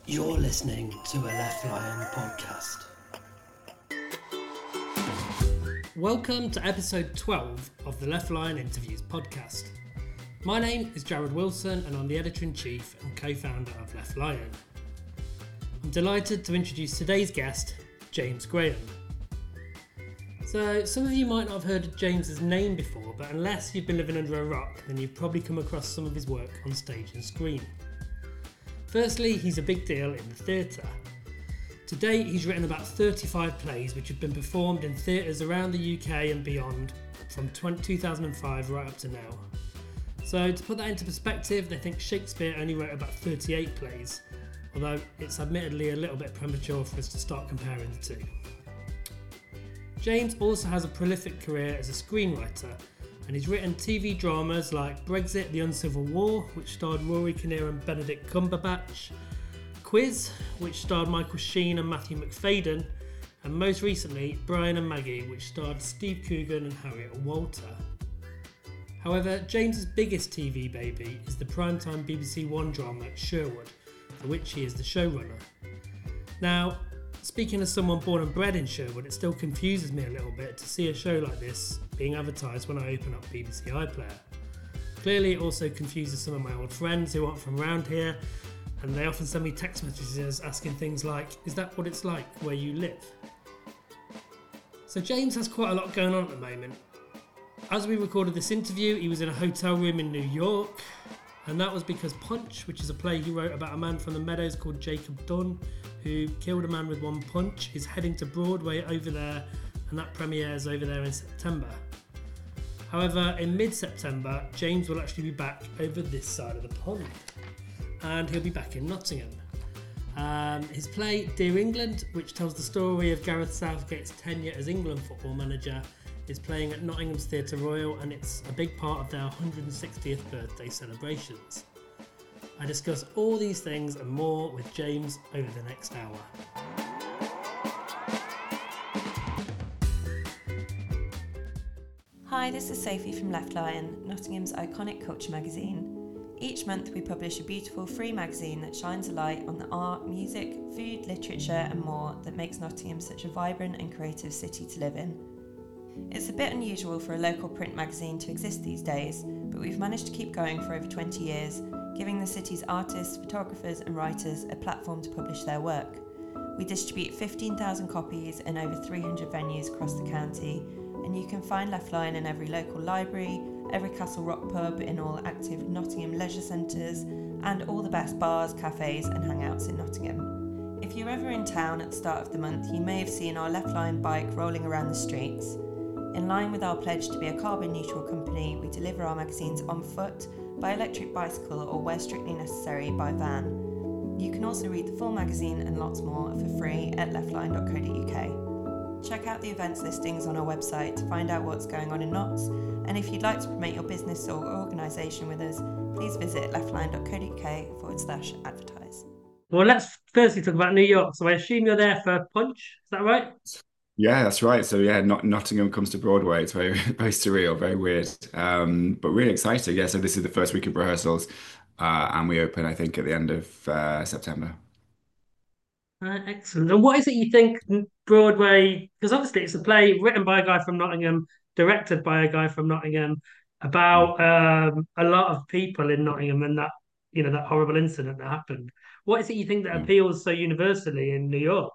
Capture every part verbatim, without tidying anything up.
You're listening to a Left Lion podcast. Welcome to episode twelve of the Left Lion Interviews podcast. My name is Jared Wilson and I'm the editor-in-chief and co-founder of Left Lion. I'm delighted to introduce today's guest, James Graham. So, some of you might not have heard James's name before, but unless you've been living under a rock, then you've probably come across some of his work on stage and screen. Firstly, he's a big deal in the theatre. To date, he's written about thirty-five plays which have been performed in theatres around the U K and beyond from two thousand five right up to now. So to put that into perspective, they think Shakespeare only wrote about thirty-eight plays, although it's admittedly a little bit premature for us to start comparing the two. James also has a prolific career as a screenwriter, and he's written T V dramas like Brexit: The Uncivil War, which starred Rory Kinnear and Benedict Cumberbatch, Quiz, which starred Michael Sheen and Matthew McFadden, and most recently Brian and Maggie, which starred Steve Coogan and Harriet Walter. However, James's biggest T V baby is the primetime B B C One drama Sherwood, for which he is the showrunner. Now, speaking as someone born and bred in Sherwood, it still confuses me a little bit to see a show like this being advertised when I open up B B C iPlayer. Clearly it also confuses some of my old friends who aren't from around here, and they often send me text messages asking things like, is that what it's like where you live? So James has quite a lot going on at the moment. As we recorded this interview, he was in a hotel room in New York, and that was because Punch, which is a play he wrote about a man from the Meadows called Jacob Dunn, who killed a man with one punch, is heading to Broadway over there, and that premieres over there in September. However, in mid-September, James will actually be back over this side of the pond, and he'll be back in Nottingham. Um, his play Dear England, which tells the story of Gareth Southgate's tenure as England football manager, is playing at Nottingham's Theatre Royal, and it's a big part of their one hundred sixtieth birthday celebrations. I discuss all these things and more with James over the next hour. Hi, this is Sophie from Left Lion, Nottingham's iconic culture magazine. Each month we publish a beautiful free magazine that shines a light on the art, music, food, literature and more that makes Nottingham such a vibrant and creative city to live in. It's a bit unusual for a local print magazine to exist these days, but we've managed to keep going for over twenty years, giving the city's artists, photographers and writers a platform to publish their work. We distribute fifteen thousand copies in over three hundred venues across the county, and you can find Left Lion in every local library, every Castle Rock pub, in all active Nottingham leisure centres, and all the best bars, cafes and hangouts in Nottingham. If you're ever in town at the start of the month, you may have seen our Left Lion bike rolling around the streets. In line with our pledge to be a carbon neutral company, we deliver our magazines on foot, by electric bicycle or where strictly necessary by van. You can also read the full magazine and lots more for free at leftline dot co dot uk. Check out the events listings on our website to find out what's going on in Notts, and if you'd like to promote your business or organisation with us, please visit leftline dot co dot uk forward slash advertise. Well, let's firstly talk about New York. So I assume you're there for Punch, is that right? Yeah, that's right. So yeah, Not Nottingham comes to Broadway. It's very, very surreal, very weird, um, but really exciting. Yeah, so this is the first week of rehearsals, uh, and we open, I think, at the end of uh, September. Uh, excellent. And what is it you think Broadway, because obviously it's a play written by a guy from Nottingham, directed by a guy from Nottingham, about um, a lot of people in Nottingham and that, you know, that horrible incident that happened. What is it you think that Yeah. appeals so universally in New York?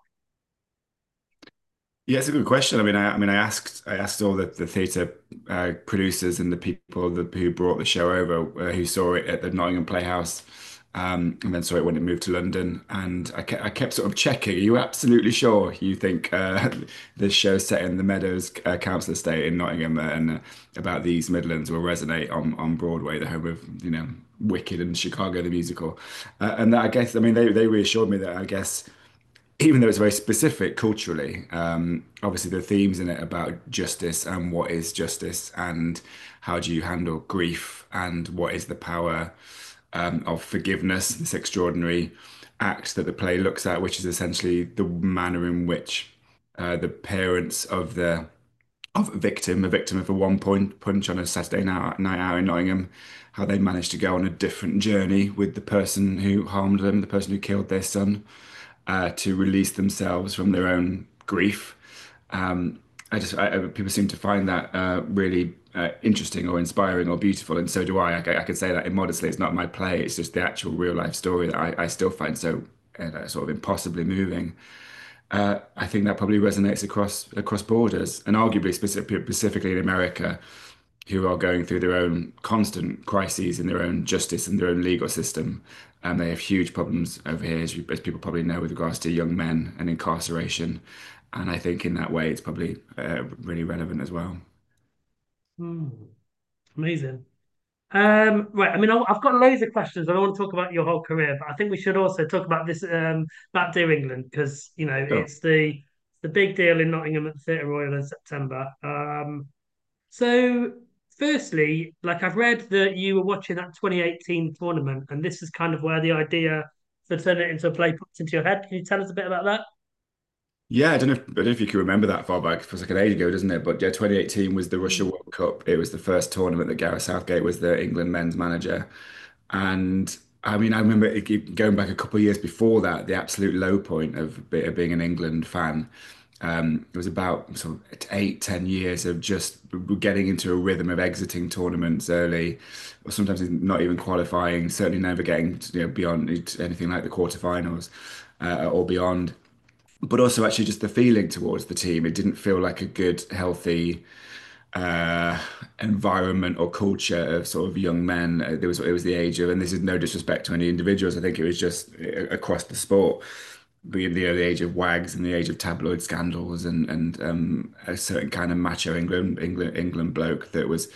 Yeah, it's a good question. I mean, I, I mean, I asked, I asked all the the theatre uh, producers and the people that, who brought the show over, uh, who saw it at the Nottingham Playhouse, um, and then saw it when it moved to London. And I kept, I kept sort of checking. Are you absolutely sure you think uh, this show set in the Meadows uh, Council Estate in Nottingham and uh, about these Midlands will resonate on on Broadway, the home of, you know, Wicked and Chicago the musical? Uh, and that, I guess, I mean, they they reassured me that, I guess, even though it's very specific culturally, um, obviously the themes in it about justice and what is justice and how do you handle grief and what is the power um, of forgiveness, this extraordinary act that the play looks at, which is essentially the manner in which uh, the parents of the of a victim, a victim of a one point punch on a Saturday night, night out in Nottingham, how they managed to go on a different journey with the person who harmed them, the person who killed their son, uh, to release themselves from their own grief. Um, I just I, People seem to find that uh, really uh, interesting or inspiring or beautiful, and so do I. I, I could say that immodestly. It's not my play; it's just the actual real life story that I, I still find so uh, sort of impossibly moving. Uh, I think that probably resonates across across borders, and arguably specific, specifically in America, who are going through their own constant crises in their own justice and their own legal system. And they have huge problems over here, as, you, as people probably know, with regards to young men and incarceration. And I think in that way, it's probably uh, really relevant as well. Hmm, amazing. Um, right. I mean, I- I've got loads of questions. I don't want to talk about your whole career, but I think we should also talk about this um, about Dear England because you know Sure. it's the the big deal in Nottingham at the Theatre Royal in September. Um, so, firstly, like I've read that you were watching that twenty eighteen tournament, and this is kind of where the idea for turning it into a play popped into your head. Can you tell us a bit about that? Yeah, I don't know if, I don't know if you can remember that far back. It feels like an age ago, doesn't it? But yeah, twenty eighteen was the Russia World Cup. It was the first tournament that Gareth Southgate was the England men's manager. And I mean, I remember it, going back a couple of years before that, the absolute low point of, be- of being an England fan. Um, it was about sort of eight, ten years of just getting into a rhythm of exiting tournaments early, or sometimes not even qualifying, certainly never getting you know, beyond anything like the quarterfinals uh, or beyond. But also actually just the feeling towards the team. It didn't feel like a good, healthy uh, environment or culture of sort of young men. Uh, There was it was the age of, and this is no disrespect to any individuals. I think it was just uh, across the sport, being the early age of wags and the age of tabloid scandals and and um, a certain kind of macho England England England bloke that was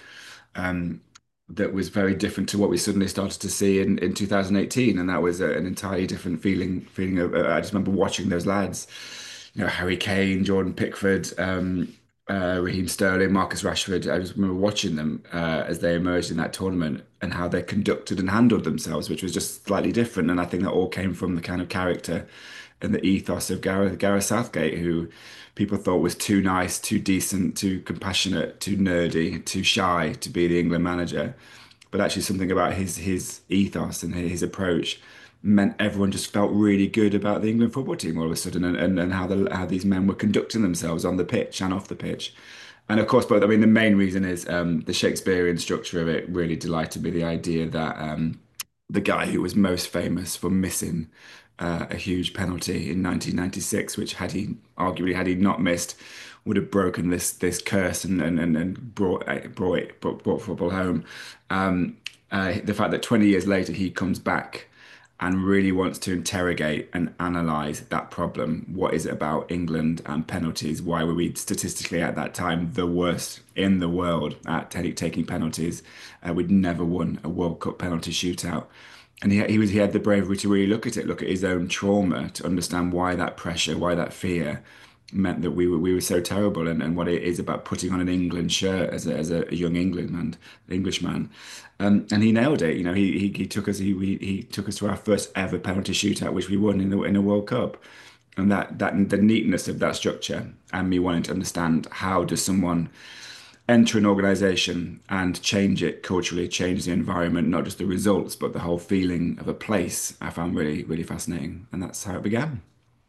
um, that was very different to what we suddenly started to see in, in two thousand eighteen, and that was a, an entirely different feeling. Feeling of, uh, I just remember watching those lads, you know, Harry Kane, Jordan Pickford, um, uh, Raheem Sterling, Marcus Rashford. I just remember watching them uh, as they emerged in that tournament and how they conducted and handled themselves, which was just slightly different. And I think that all came from the kind of character and the ethos of Gareth, Gareth Southgate, who people thought was too nice, too decent, too compassionate, too nerdy, too shy to be the England manager. But actually, something about his his ethos and his approach meant everyone just felt really good about the England football team all of a sudden, and, and, and how the how these men were conducting themselves on the pitch and off the pitch. And of course, but I mean, the main reason is um, the Shakespearean structure of it really delighted me. The idea that um, the guy who was most famous for missing uh, a huge penalty in nineteen ninety-six, which had he arguably had he not missed, would have broken this this curse and and, and, and brought brought it brought, brought football home. Um, uh, the fact that twenty years later he comes back and really wants to interrogate and analyze that problem. What is it about England and penalties? Why were we statistically at that time the worst in the world at ta- taking penalties? Uh, we'd never won a World Cup penalty shootout. And he, he was he had the bravery to really look at it, look at his own trauma, to understand why that pressure, why that fear meant that we were we were so terrible, and, and what it is about putting on an England shirt as a, as a young Englandman, Englishman. Um, and he nailed it. You know, he he, he took us he, he he took us to our first ever penalty shootout, which we won in the in a World Cup. And that that the neatness of that structure, and me wanting to understand how does someone enter an organization and change it culturally, change the environment, not just the results, but the whole feeling of a place, I found really, really fascinating. And that's how it began.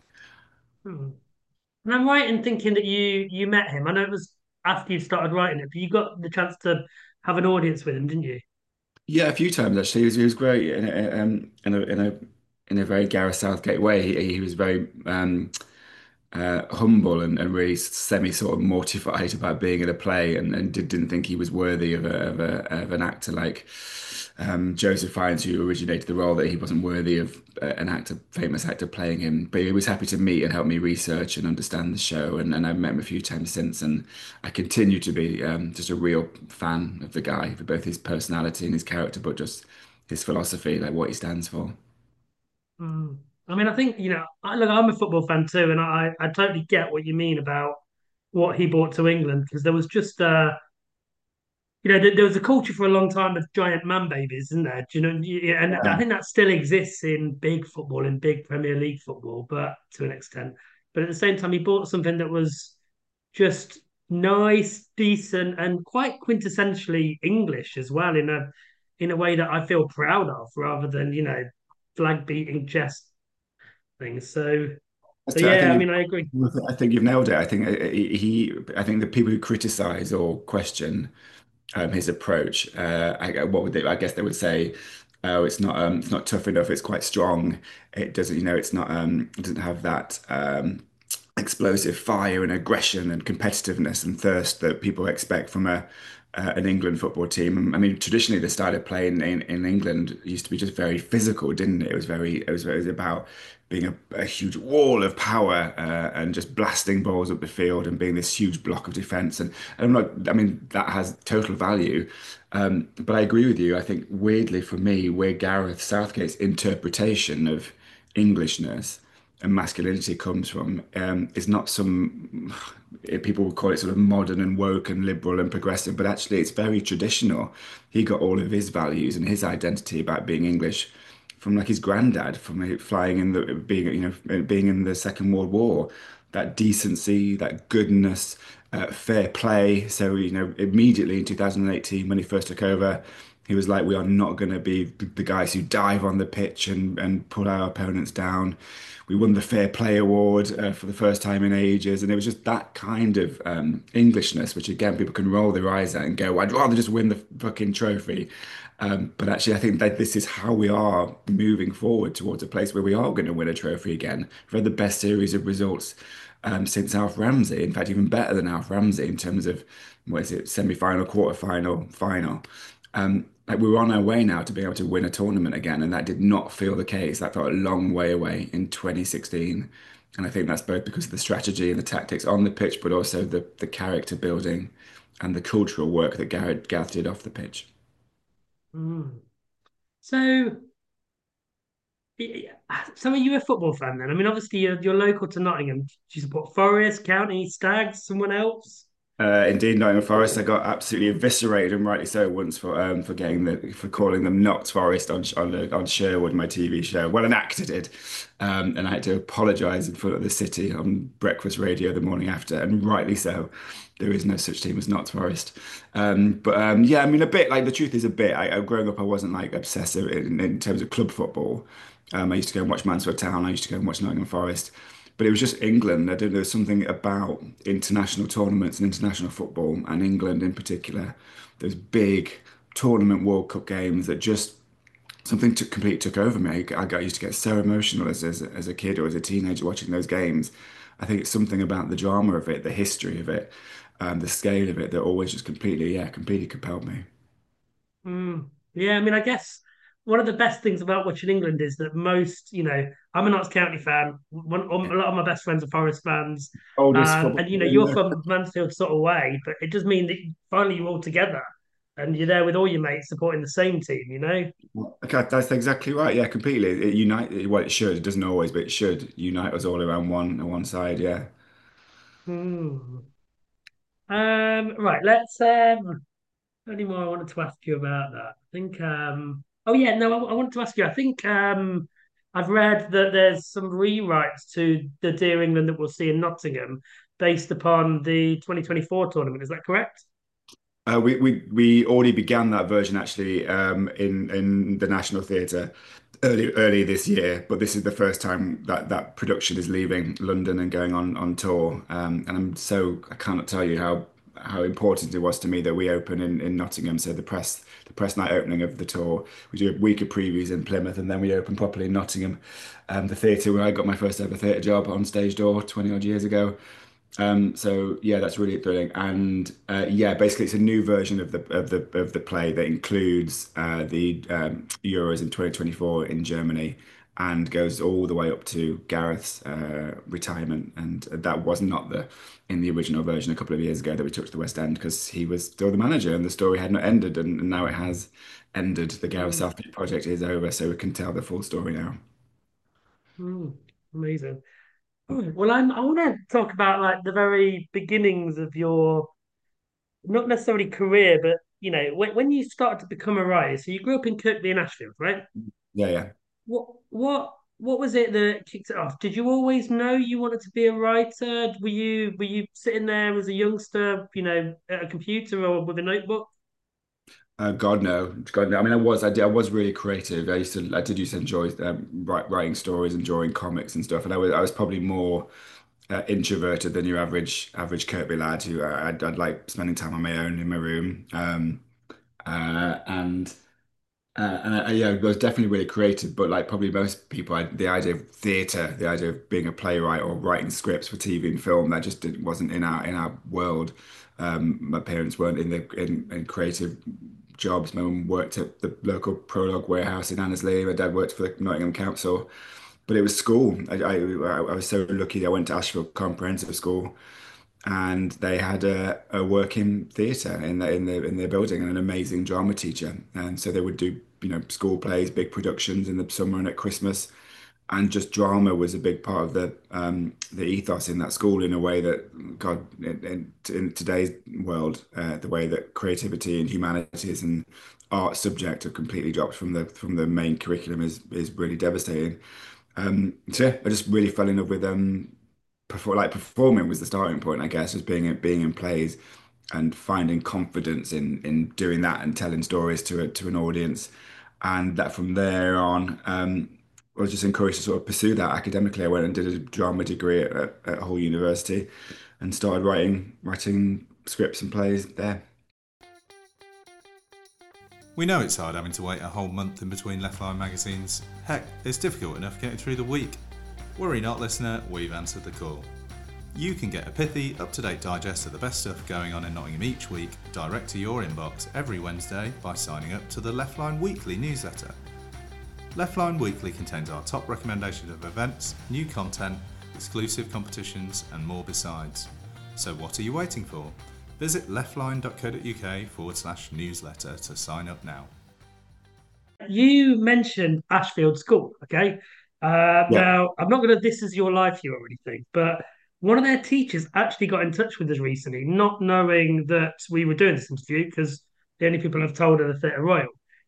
Hmm. And I'm right in thinking that you you met him. I know it was after you started writing it, but you got the chance to have an audience with him, didn't you? Yeah, a few times actually. He was, he was great in a, um, in a in a in a very Gareth Southgate way. He, he was very um, uh, humble and, and really semi sort of mortified about being in a play, and, and did, didn't think he was worthy of a, of a of an actor like um, Joseph Fiennes, who originated the role, that he wasn't worthy of uh, an actor, famous actor playing him. But he was happy to meet and help me research and understand the show, and, and I've met him a few times since, and I continue to be um, just a real fan of the guy for both his personality and his character, but just his philosophy, like what he stands for. Hmm. I mean, I think, you know, I, look, I'm a football fan too, and I, I totally get what you mean about what he brought to England because there was just uh you know, there, there was a culture for a long time of giant man babies, isn't there? Do you know? Yeah, and I Yeah. think that still exists in big football, in big Premier League football, but to an extent. But at the same time, he bought something that was just nice, decent, and quite quintessentially English as well in a in a way that I feel proud of, rather than you know flag beating chess things. So so I yeah, think I you've, mean I agree. I think you've nailed it. I think uh, he, he- I think the people who criticize or question um, his approach, uh, I, what would they, I guess they would say, oh, it's not, um, it's not tough enough. It's quite strong. It doesn't, you know, it's not, um, it doesn't have that um, explosive fire and aggression and competitiveness and thirst that people expect from a uh, an England football team. I mean, traditionally the style of play in, in, in England used to be just very physical, didn't it? It was very it was, it was about being a, a huge wall of power uh, and just blasting balls up the field and being this huge block of defence. And, and I'm not, I mean, that has total value. Um, but I agree with you. I think weirdly for me, where Gareth Southgate's interpretation of Englishness and masculinity comes from um, is not some people would call it sort of modern and woke and liberal and progressive, but actually it's very traditional. He got all of his values and his identity about being English from like his granddad, from flying in the being you know being in the Second World War, that decency, that goodness, uh, fair play. So you know immediately in two thousand eighteen when he first took over. He was like, we are not going to be the guys who dive on the pitch and, and pull our opponents down. We won the Fair Play Award uh, for the first time in ages. And it was just that kind of um, Englishness, which again, people can roll their eyes at and go, I'd rather just win the fucking trophy. Um, but actually, I think that this is how we are moving forward towards a place where we are going to win a trophy again. We've had the best series of results um, since Alf Ramsey. In fact, even better than Alf Ramsey in terms of, what is it, semi-final, quarter-final, final. Um, like we were on our way now to being able to win a tournament again, and that did not feel the case. That felt a long way away in twenty sixteen. And I think that's both because of the strategy and the tactics on the pitch, but also the the character building and the cultural work that Gareth, Gareth did off the pitch. Mm. So so are you a football fan then? I mean, obviously you're you're local to Nottingham. Do you support Forest, County, Stags, someone else? Uh, indeed, Nottingham Forest. I got absolutely eviscerated, and rightly so, once for um, for getting the for calling them Notts Forest on on the, on Sherwood, my T V show. Well, an actor did, um, and I had to apologise in front of the city on breakfast radio the morning after, and rightly so. There is no such team as Notts Forest. Um, but um, yeah, I mean, a bit like the truth is a bit. I, I growing up, I wasn't like obsessive in, in terms of club football. Um, I used to go and watch Mansfield Town. I used to go and watch Nottingham Forest. But it was just England. I don't know, there's something about international tournaments and international football, and England in particular. Those big tournament World Cup games that just something took completely took over me. I got used to get so emotional as, as as a kid or as a teenager watching those games. I think it's something about the drama of it, the history of it, um, the scale of it that always just completely, yeah, completely compelled me. Mm. Yeah, I mean, I guess one of the best things about watching England is that most, you know, I'm a Notts County fan. One, um, a lot of my best friends are Forest fans, Oldest um, football and you know, player in you're the from Mansfield sort of way, but it does mean that finally you're all together and you're there with all your mates supporting the same team. You know. Okay, that's exactly right. Yeah, completely. It unite. Well, it should. It doesn't always, but it should unite us all around one one side. Yeah. Hmm. Um, right, let's um any more I wanted to ask you about that. I think um oh yeah, no, I, I wanted to ask you. I think um I've read that there's some rewrites to the Dear England that we'll see in Nottingham based upon the twenty twenty-four tournament. Is that correct? Uh, we, we we already began that version actually um, in in the National Theatre early early this year, but this is the first time that that production is leaving London and going on on tour. Um, and I'm so I cannot tell you how how important it was to me that we open in, in Nottingham. So the press the press night opening of the tour, we do a week of previews in Plymouth, and then we open properly in Nottingham, um, the theatre where I got my first ever theatre job on stage door twenty odd years ago. Um, so yeah, that's really thrilling, and uh, yeah, basically it's a new version of the of the of the play that includes uh, the um, Euros in twenty twenty-four in Germany and goes all the way up to Gareth's uh, retirement, and that was not the in the original version a couple of years ago that we took to the West End because he was still the manager and the story had not ended, and, and now it has ended. The Gareth Mm, Southgate project is over, so we can tell the full story now. mm, amazing. Mm, well, I'm, I want to talk about like the very beginnings of your not necessarily career, but you know, when, when you started to become a writer. So you grew up in Kirkby and Ashfield, right? Yeah, yeah. What what? what was it that kicked it off? Did you always know you wanted to be a writer? Were you were you sitting there as a youngster, you know, at a computer or with a notebook? Uh, God no, God no. I mean, I was, I did, I was really creative. I used to, I did used to enjoy um, write, writing stories and drawing comics and stuff. And I was, I was probably more uh, introverted than your average, average Kirkby lad who uh, I'd, I'd like spending time on my own in my room. Um, uh, and uh, and I, yeah, I was definitely really creative. But like probably most people, I, the idea of theatre, the idea of being a playwright or writing scripts for T V and film, that just didn't, wasn't in our in our world. Um, my parents weren't in the in, in creative jobs. My mum worked at the local Prologue warehouse in Annesley. My dad worked for the Nottingham Council. But it was school. I, I, I was so lucky. I went to Ashfield Comprehensive School, and they had a, a working theatre in the, in the in their building and an amazing drama teacher. And so they would do, you know, school plays, big productions in the summer and at Christmas, and just drama was a big part of the um, the ethos in that school in a way that God in, in, in today's world, uh, the way that creativity and humanities and art subject have completely dropped from the from the main curriculum is is really devastating. Um, so yeah, I just really fell in love with um, perfor like performing was the starting point, I guess, was being being in plays and finding confidence in in doing that and telling stories to a, to an audience, and that from there on, um, I was just encouraged to sort of pursue that academically. I went and did a drama degree at, at, at Hull University, and started writing writing scripts and plays there. We know it's hard having to wait a whole month in between Leftline magazines. Heck, it's difficult enough getting through the week. Worry not, listener, we've answered the call. You can get a pithy, up-to-date digest of the best stuff going on in Nottingham each week direct to your inbox every Wednesday by signing up to the Leftline Weekly newsletter. Leftline Weekly contains our top recommendations of events, new content, exclusive competitions and more besides. So what are you waiting for? Visit leftline.co.uk forward slash newsletter to sign up now. You mentioned Ashfield School, okay? Uh, Yeah. now, I'm not going to this is your life here or anything, but one of their teachers actually got in touch with us recently, not knowing that we were doing this interview because the only people I've told are the Theatre Royal.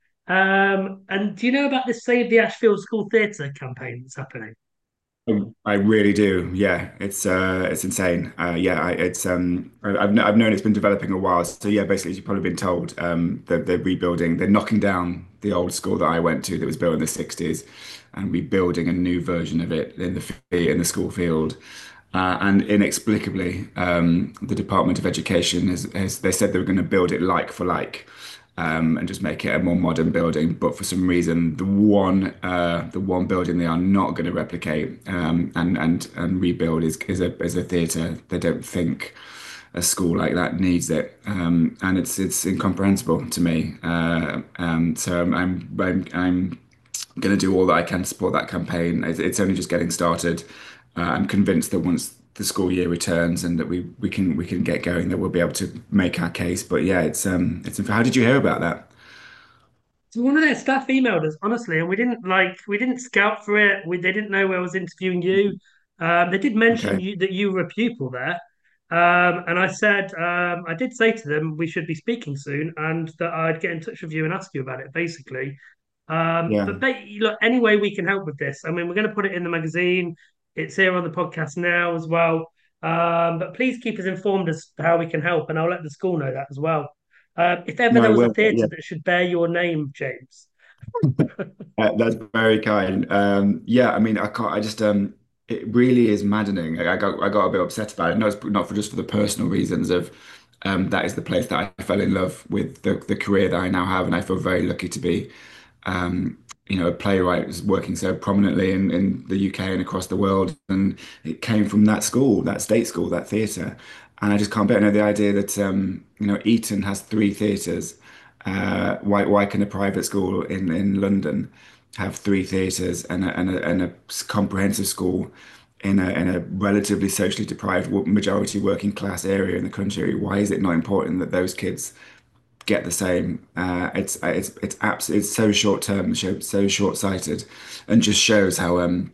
Um, and do you know about this Save the Ashfield School Theatre campaign that's happening? Um, I really do. Yeah, it's uh, it's insane. Uh, yeah, I, it's um, I- I've kn- I've known it's been developing a while. So yeah, basically, as you've probably been told, um, they're, they're rebuilding. They're knocking down the old school that I went to that was built in the sixties, and rebuilding a new version of it in the f- in the school field. Uh, and inexplicably, um, the Department of Education has, has they said they were going to build it like for like, um, and just make it a more modern building. But for some reason, the one uh, the one building they are not going to replicate um, and and and rebuild is is a is a theatre. They don't think a school like that needs it, um, and it's it's incomprehensible to me. Uh, um, so I'm I'm I'm, I'm going to do all that I can to support that campaign. It's, it's only just getting started. Uh, I'm convinced that once the school year returns and that we we can we can get going, that we'll be able to make our case. But yeah, it's um it's how did you hear about that? So one of their staff emailed us, honestly, and we didn't like we didn't scout for it. We They didn't know where I was interviewing you. Um, they did mention Okay. you that you were a pupil there, um, and I said um, I did say to them we should be speaking soon, and that I'd get in touch with you and ask you about it, basically. Um, Yeah. but ba- look, any way we can help with this. I mean, we're going to put it in the magazine. It's here on the podcast now as well. Um, but please keep us informed as to how we can help, and I'll let the school know that as well. Uh, if ever No, I there was a will. theatre Yeah. that should bear your name, James. Uh, that's very kind. Um, yeah, I mean, I can't. I just um, it really is maddening. I, I got I got a bit upset about it. No, it's not for just for the personal reasons of um, that is the place that I fell in love with the the career that I now have, and I feel very lucky to be um, you know, a playwright was working so prominently in, in the U K and across the world. And it came from that school, that state school, that theatre. And I just can't bear no the idea that, um, you know, Eton has three theatres. Uh, why, why can a private school in, in London have three theatres and a, and a, and a comprehensive school in a, in a relatively socially deprived majority working class area in the country? Why is it not important that those kids get the same? Uh, it's it's it's absolutely it's so short term, so so short sighted, and just shows how um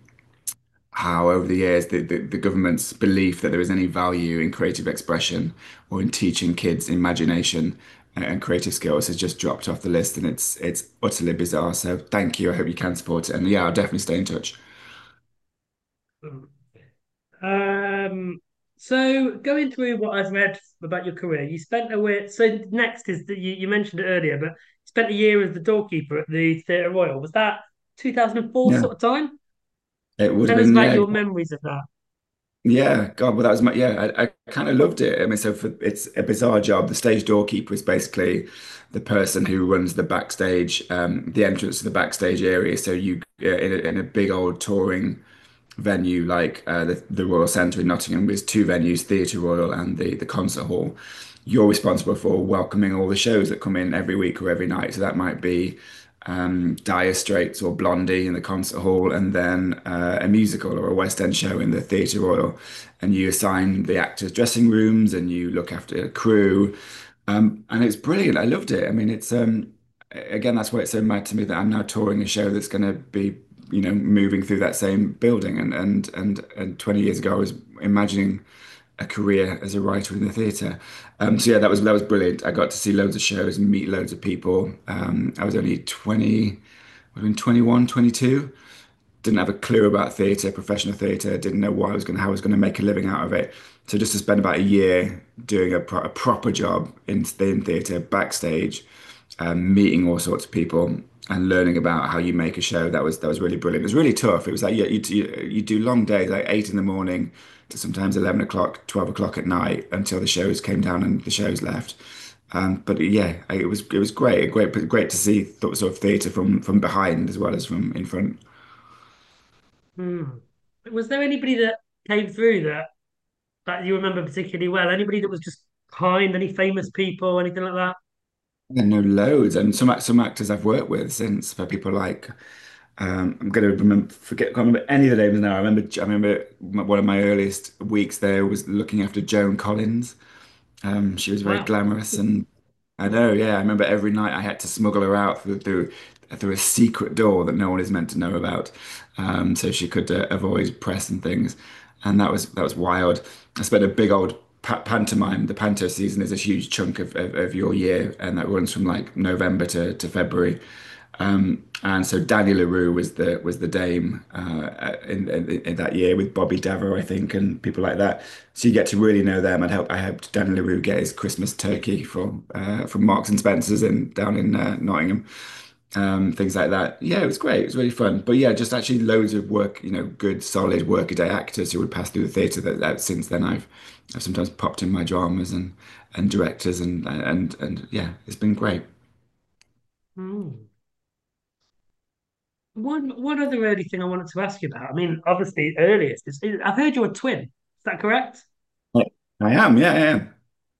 how over the years the, the the government's belief that there is any value in creative expression or in teaching kids imagination and, and creative skills has just dropped off the list, and it's it's utterly bizarre. So thank you. I hope you can support it, and yeah, I'll definitely stay in touch. Um, so going through what I've read about your career, you spent a year. So next is that you, you mentioned it earlier, but you spent a year as the doorkeeper at the Theatre Royal. Was that two thousand four Yeah, sort of time? it would have Tell us been, about yeah. your memories of that. Yeah, God, well, that was my, yeah, I, I kind of loved it. I mean, so for, it's a bizarre job. The stage doorkeeper is basically the person who runs the backstage, um, the entrance to the backstage area. So you, uh, in a, in a big old touring venue like uh, the, the Royal Centre in Nottingham, there's two venues, Theatre Royal and the, the concert hall. You're responsible for welcoming all the shows that come in every week or every night. So that might be um, Dire Straits or Blondie in the concert hall, and then uh, a musical or a West End show in the Theatre Royal. And you assign the actors dressing rooms and you look after a crew. Um, and it's brilliant. I loved it. I mean, it's um, again, that's why it's so mad to me that I'm now touring a show that's going to be, you know, moving through that same building. And and and and twenty years ago, I was imagining a career as a writer in the theatre. Um, so yeah, that was that was brilliant. I got to see loads of shows and meet loads of people. Um, I was only twenty, I was twenty-one, twenty-two. Didn't have a clue about theatre, professional theatre. Didn't know what I was going, how I was going to make a living out of it. So just to spend about a year doing a, pro a proper job in in theatre, backstage, um, meeting all sorts of people and learning about how you make a show. That was that was really brilliant. It was really tough. It was like yeah, you you, you do long days, like eight in the morning to sometimes eleven o'clock, twelve o'clock at night until the shows came down and the shows left. Um, but yeah, it was it was great, great, great to see sort of theatre from from behind as well as from in front. Hmm. Was there anybody that came through that that you remember particularly well? Anybody that was just kind? Any famous people? Anything like that? I know loads, and some act- some actors I've worked with since. For people like um, I'm going to remember forget can't remember any of the names now. I remember I remember one of my earliest weeks there was looking after Joan Collins. Um, she was very Wow. glamorous, and I know, yeah, I remember every night I had to smuggle her out through through, through a secret door that no one is meant to know about, um, so she could uh, avoid press and things, and that was that was wild. I spent a big old pa pantomime. The panto season is a huge chunk of, of, of your year, and that runs from like November to, to February. Um, and so Danny LaRue was the was the dame uh, in, in in that year with Bobby Davo, I think, and people like that. So you get to really know them. I'd help I helped Danny LaRue get his Christmas turkey from uh, from Marks and Spencer's in down in uh, Nottingham, um, things like that. Yeah, it was great. It was really fun. But yeah, just actually loads of work. You know, good solid workaday actors who would pass through the theatre. That, that since then I've I've sometimes popped in my dramas and and directors and and and yeah, it's been great. Hmm. One one other early thing I wanted to ask you about. I mean, obviously, earliest is, is I've heard you're a twin. Is that correct? I am, yeah, I am.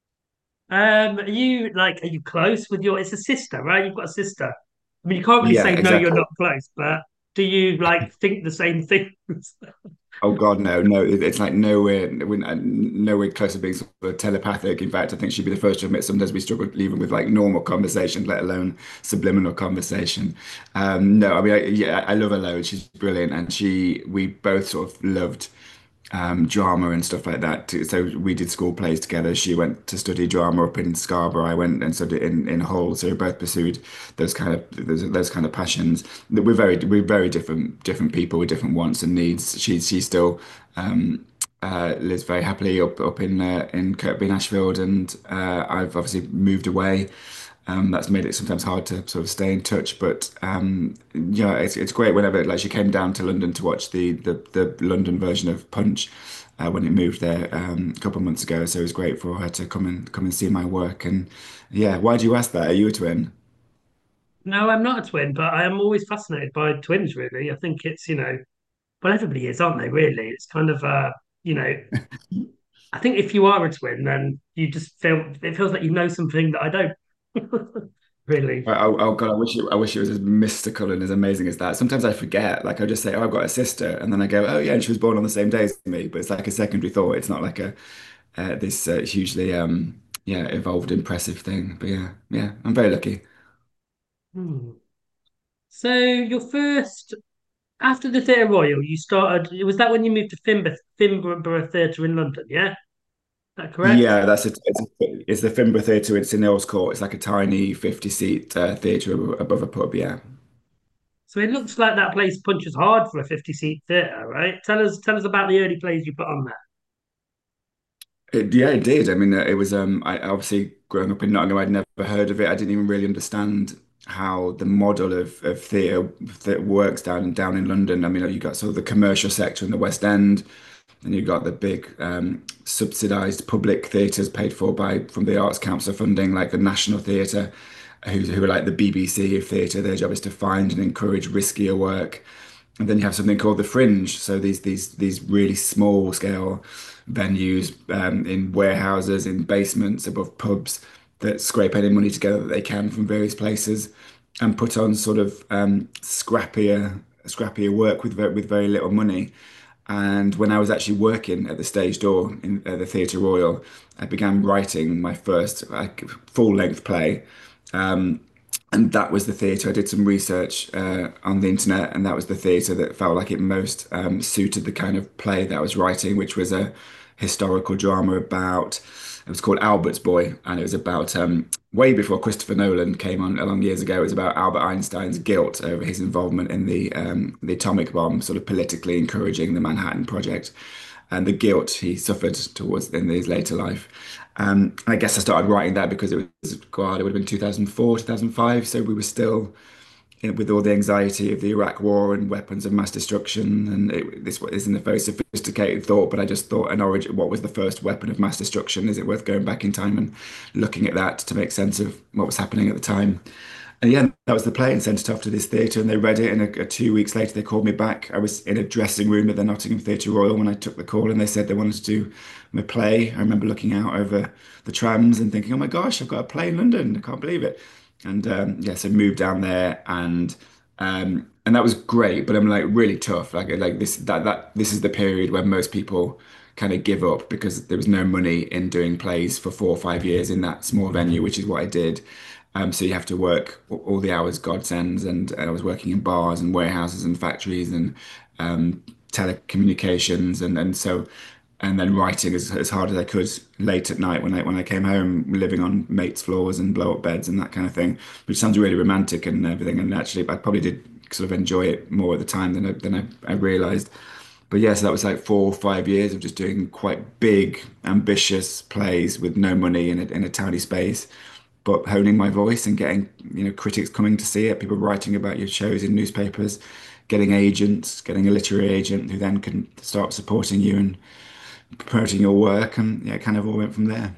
Um, are you like, are you close with your? It's a sister, right? You've got a sister. I mean, you can't really Yeah, say no, you're exactly. not close, but do you like think the same things? Oh God, no, no. it- It's like nowhere, we're n- nowhere close to being sort of telepathic. In fact, I think she'd be the first to admit sometimes we struggle even with like normal conversation, let alone subliminal conversation. Um, no, I mean, I, yeah, I love her loads. She's brilliant, and she, we both sort of loved um, drama and stuff like that. too. So we did school plays together. She went to study drama up in Scarborough. I went and studied in in Hull. So we both pursued those kind of those, those kind of passions. We're very we're very different different people with different wants and needs. She she still um, uh, lives very happily up up in uh, in Kirkby, Ashfield, and uh, I've obviously moved away. Um, that's made it sometimes hard to sort of stay in touch, but um, yeah, it's it's great whenever like she came down to London to watch the the, the London version of Punch uh, when it moved there um, a couple of months ago. So it was great for her to come and come and see my work. And yeah, why do you ask that? Are you a twin? No, I'm not a twin, but I am always fascinated by twins, really. I think it's, you know, well, everybody is, aren't they, really? It's kind of, uh, you know, I think if you are a twin, then you just feel, it feels like you know something that I don't, really. Oh, oh God, I wish it, I wish it was as mystical and as amazing as that. Sometimes I forget, like I just say, "Oh, I've got a sister," and then I go, "Oh yeah, and she was born on the same day as me." But it's like a secondary thought. It's not like a uh, this uh, hugely um yeah evolved impressive thing. But yeah, yeah, I'm very lucky. Hmm. So your first, after the Theatre Royal, you started, was that when you moved to Finborough, Finborough Theatre in London, yeah? Is that correct? Yeah, that's it. It's, it's the Finborough Theatre. It's in Earls Court. It's like a tiny fifty seat uh, theatre above a pub. Yeah. So it looks like that place punches hard for a fifty seat theatre, right? Tell us tell us about the early plays you put on there. It, yeah, it did. I mean, uh, it was um I obviously growing up in Nottingham, I'd never heard of it. I didn't even really understand how the model of of theatre that works down down in London. I mean, you got sort of the commercial sector in the West End, and you got the big um, subsidised public theatres paid for by from the Arts Council funding, like the National Theatre, who who are like the B B C of theatre. Their job is to find and encourage riskier work. And then you have something called the Fringe. So these these these really small scale venues um, in warehouses, in basements, above pubs that scrape any money together that they can from various places and put on sort of um, scrappier scrappier work with ve- with very little money. And when I was actually working at the Stage Door in uh, the Theatre Royal, I began writing my first like, full length play. Um, and that was the theatre. I did some research uh, on the internet, and that was the theatre that felt like it most um, suited the kind of play that I was writing, which was a historical drama about. It was called Albert's Boy, and it was about um, way before Christopher Nolan came on along years ago. It was about Albert Einstein's guilt over his involvement in the um, the atomic bomb, sort of politically encouraging the Manhattan Project, and the guilt he suffered towards in his later life. Um, I guess I started writing that because it was, God, it would have been two thousand four, two thousand five. So we were still in, with all the anxiety of the Iraq War and weapons of mass destruction. And it, this isn't a very sophisticated thought, but I just thought an origin, what was the first weapon of mass destruction? Is it worth going back in time and looking at that to make sense of what was happening at the time? And yeah, that was the play and sent it off to this theatre and they read it and a, a two weeks later they called me back. I was in a dressing room at the Nottingham Theatre Royal when I took the call and they said they wanted to do my play. I remember looking out over the trams and thinking, oh my gosh, I've got a play in London. I can't believe it. And um, yeah, so moved down there and um, and that was great, but I'm like really tough. Like like this that that this is the period when most people kind of give up because there was no money in doing plays for four or five years in that small venue, which is what I did. Um, so you have to work all the hours God sends, and, and I was working in bars and warehouses and factories and um, telecommunications, and and so and then writing as, as hard as I could late at night when I when I came home, living on mates' floors and blow up beds and that kind of thing, which sounds really romantic and everything. And actually, I probably did sort of enjoy it more at the time than I, than I, I realized. But yes, yeah, so that was like four or five years of just doing quite big, ambitious plays with no money in a, in a tiny space but honing my voice and getting, you know, critics coming to see it, people writing about your shows in newspapers, getting agents, getting a literary agent who then can start supporting you and promoting your work, and yeah, it kind of all went from there.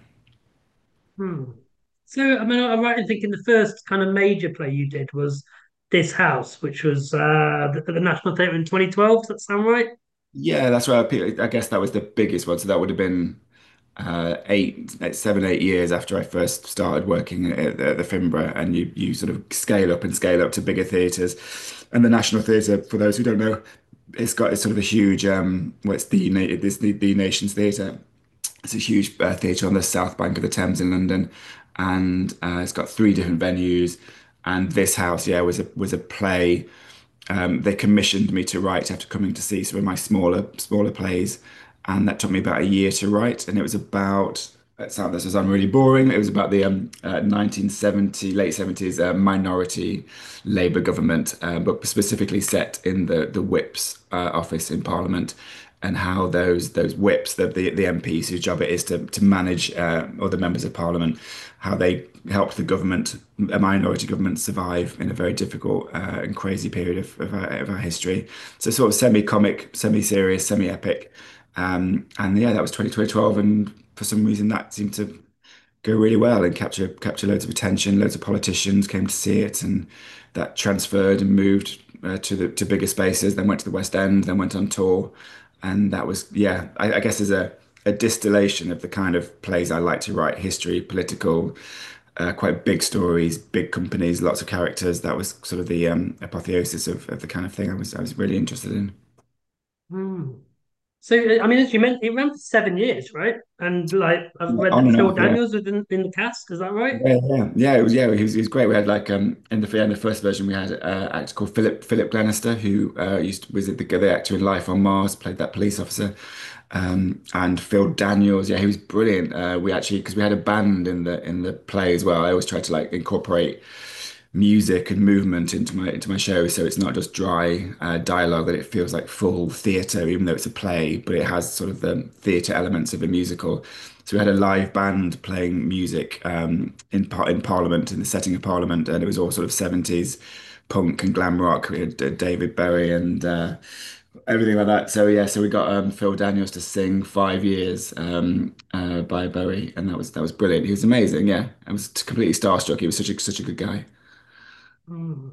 Hmm. So, I mean, I'm right in thinking the first kind of major play you did was This House, which was uh, at the National Theatre in twenty twelve. Does that sound right? Yeah, that's where I, I guess that was the biggest one. So that would have been uh, eight, eight, seven, eight years after I first started working at, at the Fimbra, and you you sort of scale up and scale up to bigger theatres. And the National Theatre, for those who don't know, it's got it's sort of a huge um, well, it's the na- it's the, the Nation's Theatre. It's a huge uh, theatre on the south bank of the Thames in London, and uh, it's got three different venues. And this house, yeah, was a was a play um, they commissioned me to write after coming to see some of my smaller smaller plays, and that took me about a year to write. And it was about that sound this was sound really boring. It was about the um, uh, nineteen seventy late seventies uh, minority Labour government, uh, but specifically set in the the Whip's uh, office in Parliament. And how those those whips, the, the the M Ps whose job it is to to manage uh, other members of Parliament, how they helped the government, a minority government, survive in a very difficult uh, and crazy period of, of, our, of our history. So sort of semi-comic, semi-serious, semi-epic. Um, and yeah, that was twenty twelve, and for some reason that seemed to go really well and capture capture loads of attention. Loads of politicians came to see it, and that transferred and moved uh, to the to bigger spaces. Then went to the West End, then went on tour, and that was yeah. I, I guess as a a distillation of the kind of plays I like to write: history, political, uh, quite big stories, big companies, lots of characters. That was sort of the um, apotheosis of, of the kind of thing I was I was really interested in. Hmm. So, I mean, as you mentioned, it ran for seven years, right? And like I've read On that and Phil off, yeah. Daniels was in, in the cast. Is that right? Yeah, yeah, yeah. It was yeah. He was, he was great. We had like um in the in the first version we had uh, an actor called Philip Philip Glenister who uh, used to, was the, the actor in Life on Mars, played that police officer, um and Phil Daniels. Yeah, he was brilliant. Uh, we actually because we had a band in the in the play as well. I always tried to like incorporate music and movement into my into my show. So it's not just dry uh, dialogue, that it feels like full theatre, even though it's a play, but it has sort of the theatre elements of a musical. So we had a live band playing music um, in par in Parliament, in the setting of Parliament, and it was all sort of seventies punk and glam rock. We had uh, David Bowie and uh, everything like that. So yeah, so we got um, Phil Daniels to sing Five Years um, uh, by Bowie, and that was that was brilliant. He was amazing. Yeah, I was completely starstruck. He was such a such a good guy. Mm.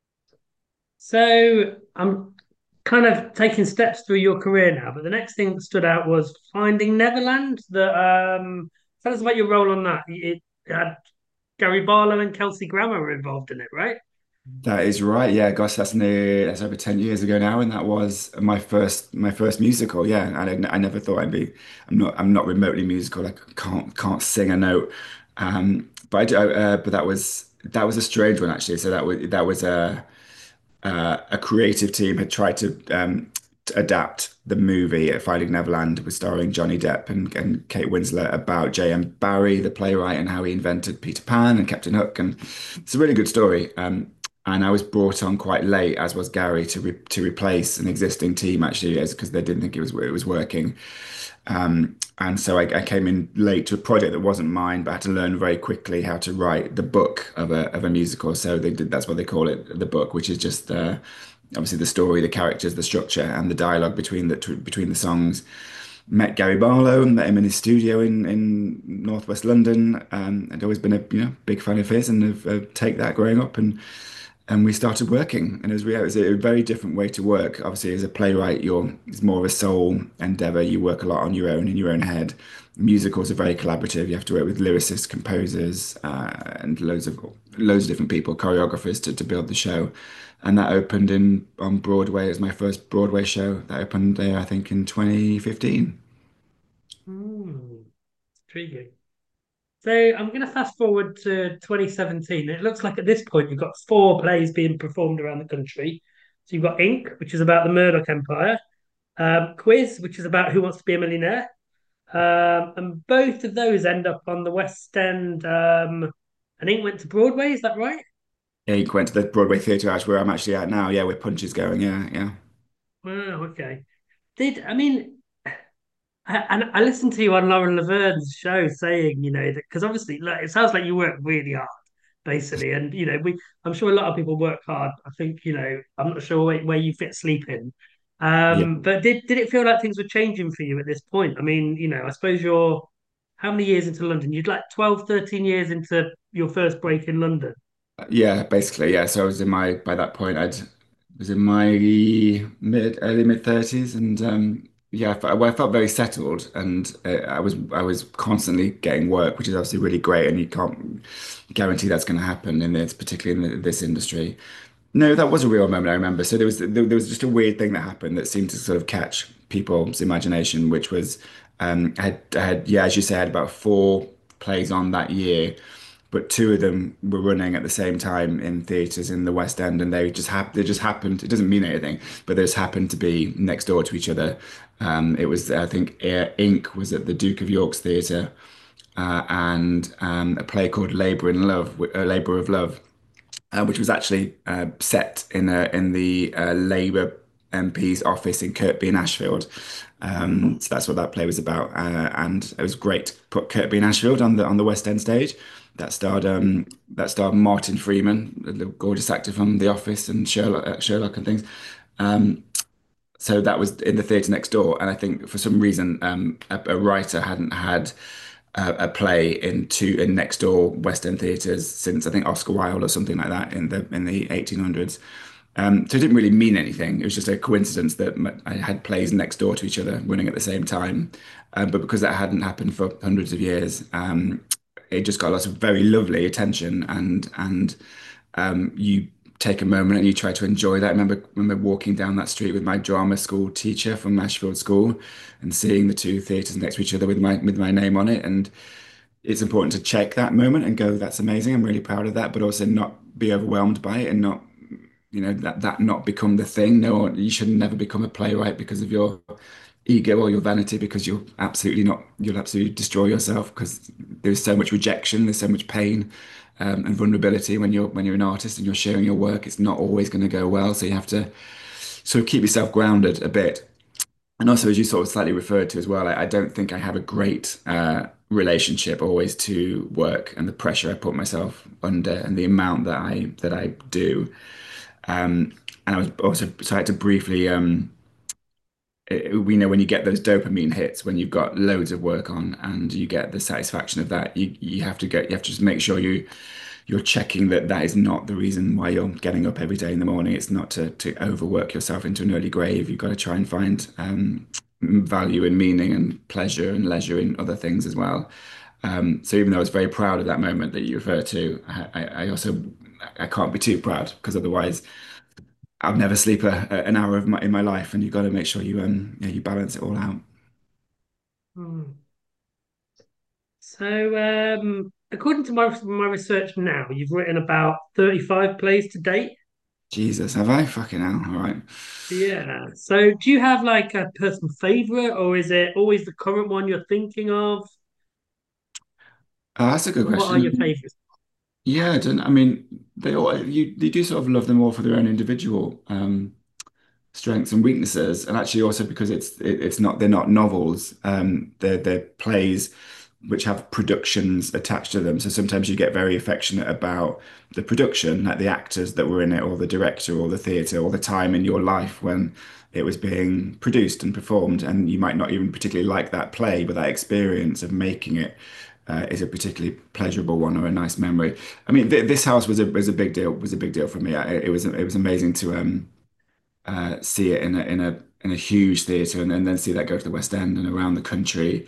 So I'm kind of taking steps through your career now, but the next thing that stood out was Finding Neverland. That um, tell us about your role on that. It had Gary Barlow and Kelsey Grammer were involved in it, right? That is right. Yeah, gosh, that's near that's over ten years ago now, and that was my first my first musical. Yeah, and I, I never thought I'd be. I'm not I'm not remotely musical. I can't can't sing a note. Um, but I do. Uh, but that was that was a strange one actually. So that was that was a uh, a creative team had tried to, um, to adapt the movie at Finding Neverland, was starring Johnny Depp and, and Kate Winslet, about J M. Barrie, the playwright, and how he invented Peter Pan and Captain Hook. And it's a really good story. Um, and I was brought on quite late, as was Gary, to re to replace an existing team actually, because they didn't think it was it was working. Um, and so I, I came in late to a project that wasn't mine, but I had to learn very quickly how to write the book of a of a musical. So they did, that's what they call it, the book, which is just uh, obviously the story, the characters, the structure, and the dialogue between the between the songs. Met Gary Barlow, met him in his studio in in northwest London. Um, I'd always been a you know big fan of his and of uh, take that growing up, and and we started working, and it was, it was a very different way to work. Obviously, as a playwright, you're it's more of a sole endeavor. You work a lot on your own in your own head. Musicals are very collaborative. You have to work with lyricists, composers, uh, and loads of loads of different people, choreographers to, to build the show. And that opened in on Broadway. It was my first Broadway show. That opened there, I think, in twenty fifteen. Hmm, intriguing. So I'm going to fast forward to twenty seventeen. It looks like at this point you've got four plays being performed around the country. So you've got Ink, which is about the Murdoch Empire, um, Quiz, which is about Who Wants to Be a Millionaire, um, and both of those end up on the West End. Um, and Ink went to Broadway. Is that right? Yeah, you went to the Broadway Theatre House where I'm actually at now. Yeah, where Punch is going. Yeah, yeah. Oh, okay. Did I mean? I, and I listened to you on Lauren Laverne's show saying, you know, that because obviously, like, it sounds like you work really hard, basically, and you know, we, I'm sure a lot of people work hard. I think, you know, I'm not sure where, where you fit sleep in, Yeah. um, but did did it feel like things were changing for you at this point? I mean, you know, I suppose you're how many years into London? You'd like twelve, thirteen years into your first break in London. Yeah, basically, yeah. So I was in my by that point, I'd was in my mid early mid thirties, and um, yeah, I felt, well, I felt very settled, and uh, I was I was constantly getting work, which is obviously really great, and you can't guarantee that's going to happen in this, particularly in this industry. No, that was a real moment. I remember. So there was there, there was just a weird thing that happened that seemed to sort of catch people's imagination, which was um, I had, I had yeah, as you said, I had about four plays on that year, but two of them were running at the same time in theatres in the West End, and they just hap they just happened. It doesn't mean anything, but they just happened to be next door to each other. Um, it was I think Air Ink was at the Duke of York's Theatre, uh, and um, a play called Labour in Love, uh, Labour of Love, uh, which was actually uh, set in a, in the uh, Labour M P's office in Kirkby in Ashfield. Um, so that's what that play was about, uh, and it was great to put Kirkby in Ashfield on the on the West End stage. That starred um, that starred Martin Freeman, the gorgeous actor from The Office and Sherlock, uh, Sherlock and things. Um, so that was in the theatre next door, and I think for some reason um, a, a writer hadn't had a, a play in two in next door West End theatres since I think Oscar Wilde or something like that in the in the eighteen hundreds. Um, so it didn't really mean anything. It was just a coincidence that I had plays next door to each other running at the same time. Um, but because that hadn't happened for hundreds of years, um, it just got lots of very lovely attention, and and um, you take a moment and you try to enjoy that. I remember remember walking down that street with my drama school teacher from Ashfield School and seeing the two theatres next to each other with my with my name on it. And it's important to check that moment and go, that's amazing. I'm really proud of that, but also not be overwhelmed by it and not, you know, that that not become the thing. No, you should never become a playwright because of your ego or your vanity, because you'll absolutely not, you'll absolutely destroy yourself because there's so much rejection, there's so much pain. um, and vulnerability when you're when you're an artist and you're sharing your work. It's not always going to go well, so you have to sort of keep yourself grounded a bit. And also, as you sort of slightly referred to as well, I, I don't think I have a great uh, relationship always to work and the pressure I put myself under and the amount that I that I do. Um, and I was also so I had to briefly um, it- we know when you get those dopamine hits when you've got loads of work on and you get the satisfaction of that, you you have to get you have to just make sure you you're checking that that is not the reason why you're getting up every day in the morning. It's not to to overwork yourself into an early grave. You've got to try and find um, value and meaning and pleasure and leisure in other things as well. Um, so even though I was very proud of that moment that you refer to, I, I I also I can't be too proud because otherwise I'll never sleep a, a- an hour of my, in my life, and you've got to make sure you um yeah, you balance it all out. Hmm. So, um, according to my my research now, you've written about thirty-five plays to date. Jesus, have I? Fucking hell! All right. Yeah. So, do you have like a personal favorite, or is it always the current one you're thinking of? Uh, that's a good What are your question. favorites? Yeah, I don't, I mean, they all you you do sort of love them all for their own individual um, strengths and weaknesses, and actually also because it's it, it's not they're not novels, um, they're they're plays which have productions attached to them. So sometimes you get very affectionate about the production, like the actors that were in it, or the director, or the theatre, or the time in your life when it was being produced and performed, and you might not even particularly like that play, but that experience of making it uh, is a particularly pleasurable one or a nice memory. I mean, th this house was a was a big deal was a big deal for me. I, it was it was amazing to um uh, see it in a in a in a huge theatre and, and then see that go to the West End and around the country.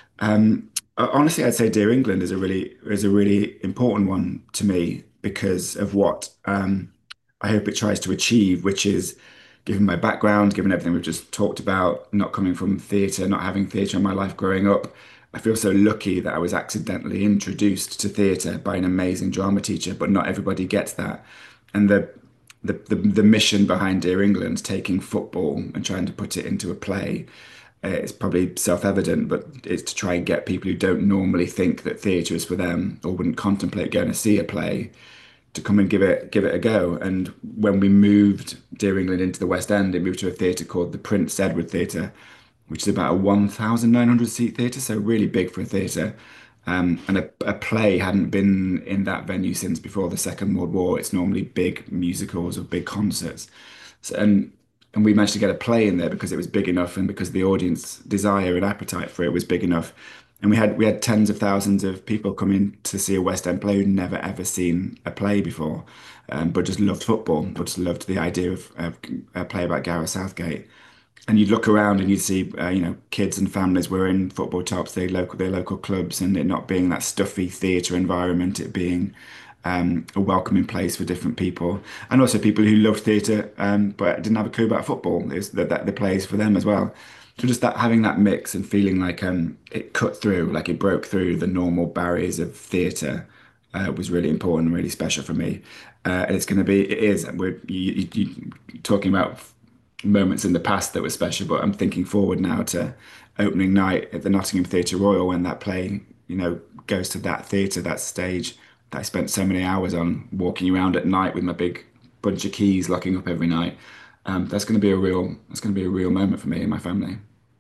Um, honestly, I'd say Dear England is a really is a really important one to me because of what um, I hope it tries to achieve, which is given my background, given everything we've just talked about, not coming from theatre, not having theatre in my life growing up. I feel so lucky that I was accidentally introduced to theatre by an amazing drama teacher, but not everybody gets that. And the the, the, the mission behind Dear England, taking football and trying to put it into a play, uh, it's probably self-evident, but it's to try and get people who don't normally think that theatre is for them or wouldn't contemplate going to see a play to come and give it give it a go. And when we moved Dear England into the West End, it moved to a theatre called the Prince Edward Theatre, which is about a one thousand nine hundred seat theatre, so really big for a theatre. Um, and a, a play hadn't been in that venue since before the Second World War. It's normally big musicals or big concerts. So, and and we managed to get a play in there because it was big enough and because the audience desire and appetite for it was big enough. And we had we had tens of thousands of people come in to see a West End play who'd never ever seen a play before, um, but just loved football, but just loved the idea of, of a play about Gareth Southgate. And you'd look around and you'd see, uh, you know, kids and families were in football tops, their local their local clubs, and it not being that stuffy theatre environment, it being um, a welcoming place for different people, and also people who loved theatre um, but didn't have a clue about football. Is that, that the plays for them as well. So just that having that mix and feeling like um, it cut through, like it broke through the normal barriers of theatre, uh, was really important and really special for me. Uh, and it's going to be, it is. We're you, you, you talking about moments in the past that were special, but I'm thinking forward now to opening night at the Nottingham Theatre Royal when that play, you know, goes to that theatre, that stage that I spent so many hours on, walking around at night with my big bunch of keys, locking up every night. Um, that's going to be a real, that's going to be a real moment for me and my family.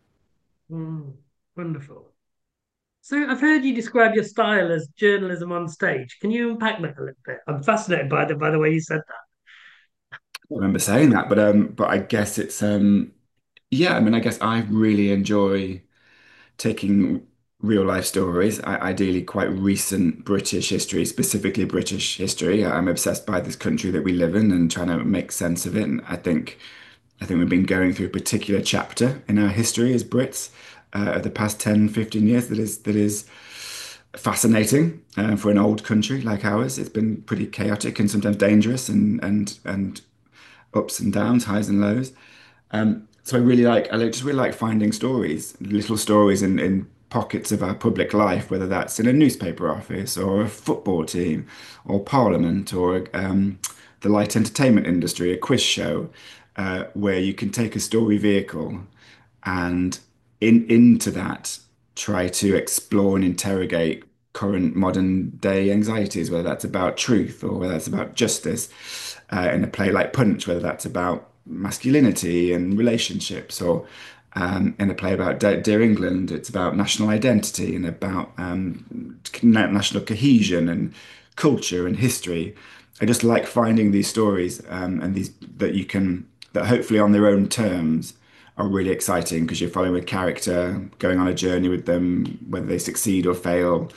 Hmm. Wonderful. So, I've heard you describe your style as journalism on stage. Can you unpack that a little bit? I'm fascinated by the by the way you said that. I remember saying that, but um, but I guess it's um, yeah. I mean, I guess I really enjoy taking real life stories, I, ideally quite recent British history, specifically British history. I'm obsessed by this country that we live in and trying to make sense of it. And I think I think we've been going through a particular chapter in our history as Brits uh, of the past ten, fifteen years that is that is fascinating uh, for an old country like ours. It's been pretty chaotic and sometimes dangerous and and and ups and downs, highs and lows. Um, so I really like, I like- just really like finding stories, little stories in, in pockets of our public life, whether that's in a newspaper office or a football team or Parliament or um, the light entertainment industry, a quiz show, uh, where you can take a story vehicle and in into that try to explore and interrogate current modern day anxieties, whether that's about truth or whether that's about justice. Uh, in a play like Punch, whether that's about masculinity and relationships, or um, in a play about De- Dear England, it's about national identity and about um, na- national cohesion and culture and history. I just like finding these stories um, and these that you can that hopefully on their own terms are really exciting because you're following a character, going on a journey with them, whether they succeed or fail,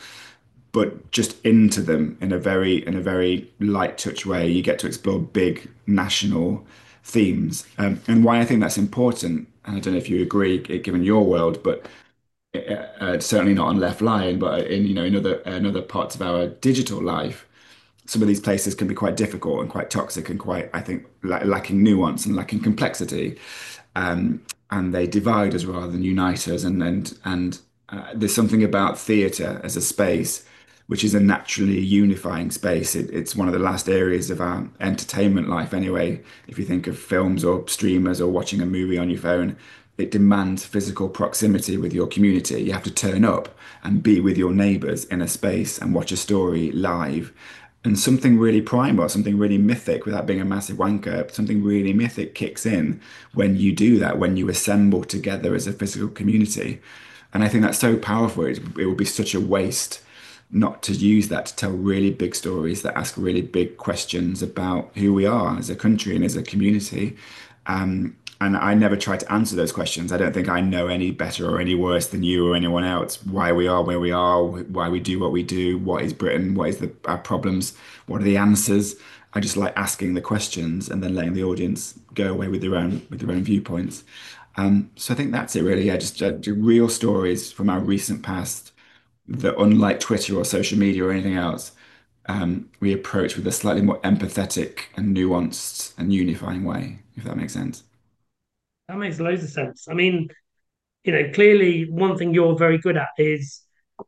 but just into them in a very in a very light touch way. You get to explore big national themes, um, and why I think that's important. And I don't know if you agree, given your world, but uh, uh, certainly not on Left Line, but in you know in other in other parts of our digital life, some of these places can be quite difficult and quite toxic and quite, I think, la lacking nuance and lacking complexity. Um, and they divide us rather than unite us. And and and uh, there's something about theatre as a space, which is a naturally unifying space. It, it's one of the last areas of our entertainment life, anyway. If you think of films or streamers or watching a movie on your phone, it demands physical proximity with your community. You have to turn up and be with your neighbours in a space and watch a story live. And something really primal, something really mythic, without being a massive wanker, something really mythic kicks in when you do that, when you assemble together as a physical community. And I think that's so powerful. It, it would be such a waste not to use that to tell really big stories that ask really big questions about who we are as a country and as a community. Um, and I never try to answer those questions. I don't think I know any better or any worse than you or anyone else why we are where we are, why we do what we do, what is Britain, what is the, our problems, what are the answers. I just like asking the questions and then letting the audience go away with their own with their own viewpoints. Um, so I think that's it really. Yeah, just uh, real stories from our recent past that, unlike Twitter or social media or anything else, um, we approach with a slightly more empathetic and nuanced and unifying way, if that makes sense. That makes loads of sense. I mean, you know, clearly one thing you're very good at is,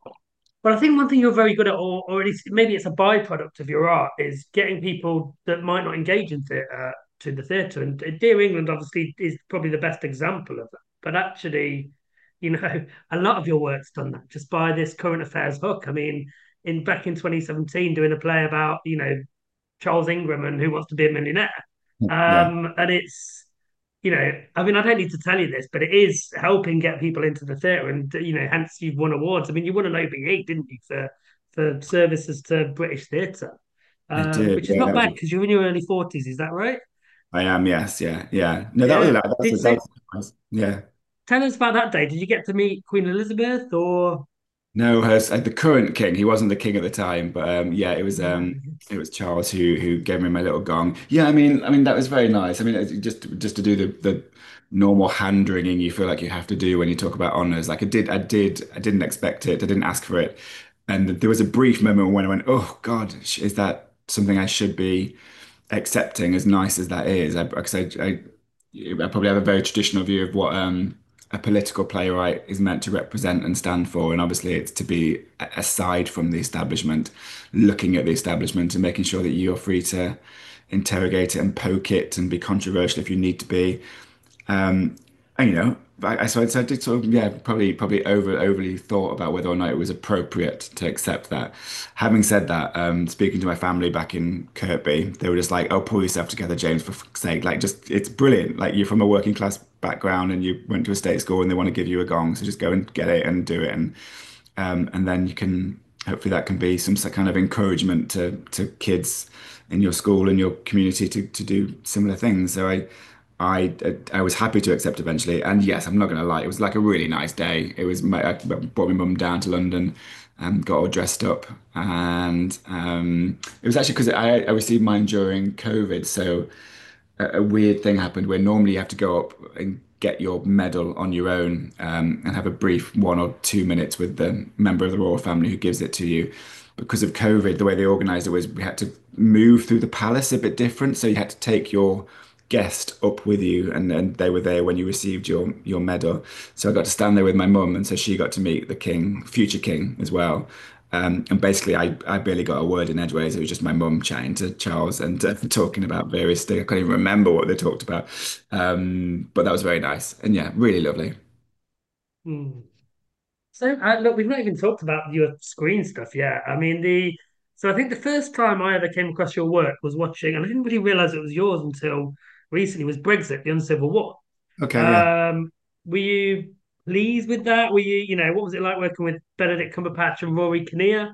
but I think one thing you're very good at, or, or at least maybe it's a byproduct of your art, is getting people that might not engage in theatre to the theatre. And Dear England obviously is probably the best example of that. But actually, you know, a lot of your work's done that just by this current affairs hook. I mean, in back in twenty seventeen, doing a play about, you know, Charles Ingram and Who Wants to Be a Millionaire. Yeah, Um, and it's, you know, I mean, I don't need to tell you this, but it is helping get people into the theatre, and you know, hence you've won awards. I mean, you won an O B E, didn't you, for for services to British theatre, I um, did. which is Yeah, not that was. bad because you're in your early forties. Is that right? I am. Yes. Yeah. Yeah. No, that was Yeah. that was, Did that so. was nice. Yeah. Tell us about that day. Did you get to meet Queen Elizabeth or? No, her, uh, the current king. He wasn't the king at the time, but um, yeah, it was Ah, um, yes. it was Charles who who gave me my little gong. Yeah, I mean, I mean that was very nice. I mean, it's just just to do the the normal hand wringing you feel like you have to do when you talk about honors. Like I did, I did, I didn't expect it. I didn't ask for it, and there was a brief moment when I went, "Oh God, sh- is that something I should be accepting?" As nice as that is, I, because I, I, I probably have a very traditional view of what um, a political playwright is meant to represent and stand for, and obviously it's to be a- aside from the establishment, looking at the establishment and making sure that you're free to interrogate it and poke it and be controversial if you need to be. Um, and, you know, I, I so I, so I did sort of yeah probably probably over overly thought about whether or not it was appropriate to accept that. Having said that, um, speaking to my family back in Kirkby, they were just like, "Oh, pull yourself together, James, for fuck's sake! Like, just it's brilliant. Like, you're from a working class background and you went to a state school and they want to give you a gong, so just go and get it and do it, and um, and then you can hopefully that can be some kind of encouragement to to kids in your school and your community to to do similar things." So I. I I was happy to accept eventually, and yes, I'm not going to lie, it was like a really nice day. It was my, I brought my mum down to London and got all dressed up, and um, it was actually because I, I received mine during COVID, so a, a weird thing happened where normally you have to go up and get your medal on your own um, and have a brief one or two minutes with the member of the royal family who gives it to you. Because of COVID, the way they organised it was we had to move through the palace a bit different, so you had to take your guest up with you, and then they were there when you received your your medal. So I got to stand there with my mum, and so she got to meet the king, future king as well. Um, and basically, I, I barely got a word in edgeways. It was just my mum chatting to Charles and uh, talking about various things. I can't even remember what they talked about. Um, but that was very nice. And yeah, really lovely. Hmm. So uh, look, we've not even talked about your screen stuff yet. I mean, the so I think the first time I ever came across your work was watching, and I didn't really realize it was yours until recently. Was Brexit, the Uncivil War? Okay, yeah. Um, were you pleased with that? Were you, you know, what was it like working with Benedict Cumberbatch and Rory Kinnear?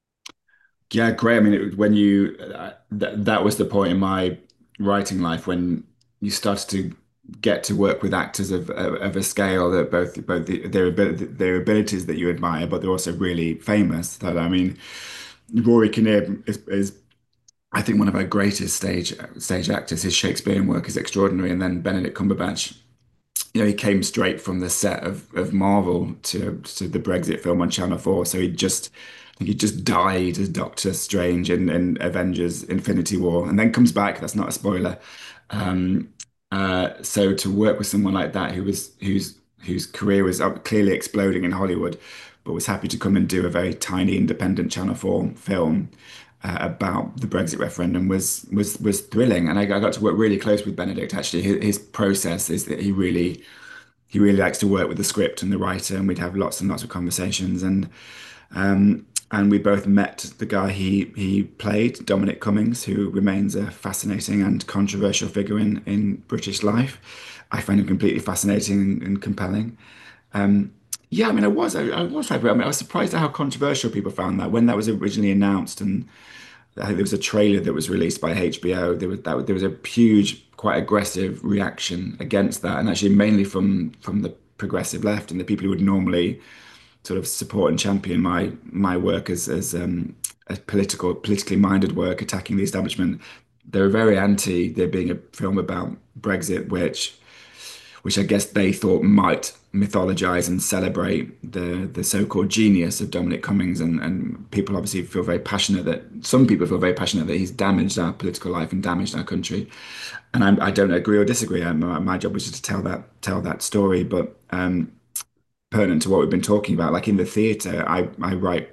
Yeah, great. I mean, it, when you uh, that that was the point in my writing life when you started to get to work with actors of of, of a scale that both both the, their ability, their abilities that you admire, but they're also really famous. That I mean, Rory Kinnear is, is I think one of our greatest stage stage actors. His Shakespearean work is extraordinary, and then Benedict Cumberbatch, you know, he came straight from the set of, of Marvel to to the Brexit film on Channel four. So he just, I think he just died as Doctor Strange in, in Avengers Infinity War and then comes back. That's not a spoiler. Um, uh, so to work with someone like that who was whose whose career was up- clearly exploding in Hollywood, but was happy to come and do a very tiny independent Channel four film uh, about the Brexit referendum was was was thrilling. And I, I got to work really close with Benedict. Actually, his, his process is that he really he really likes to work with the script and the writer, and we'd have lots and lots of conversations. And um, and we both met the guy he he played, Dominic Cummings, who remains a fascinating and controversial figure in in British life. I find him completely fascinating and compelling. Um, yeah, I mean, I was I, I was happy. I mean, I was surprised at how controversial people found that when that was originally announced, and I think there was a trailer that was released by H B O. There was that there was a huge, quite aggressive reaction against that, and actually mainly from from the progressive left and the people who would normally sort of support and champion my my work as as um, a political politically minded work attacking the establishment. They were very anti there being a film about Brexit, which which I guess they thought might mythologize and celebrate the the so-called genius of Dominic Cummings, and and people obviously feel very passionate that some people feel very passionate that he's damaged our political life and damaged our country, and I'm, I don't agree or disagree. I, my, my job was just to tell that tell that story, but um, pertinent to what we've been talking about, like in the theatre, I I write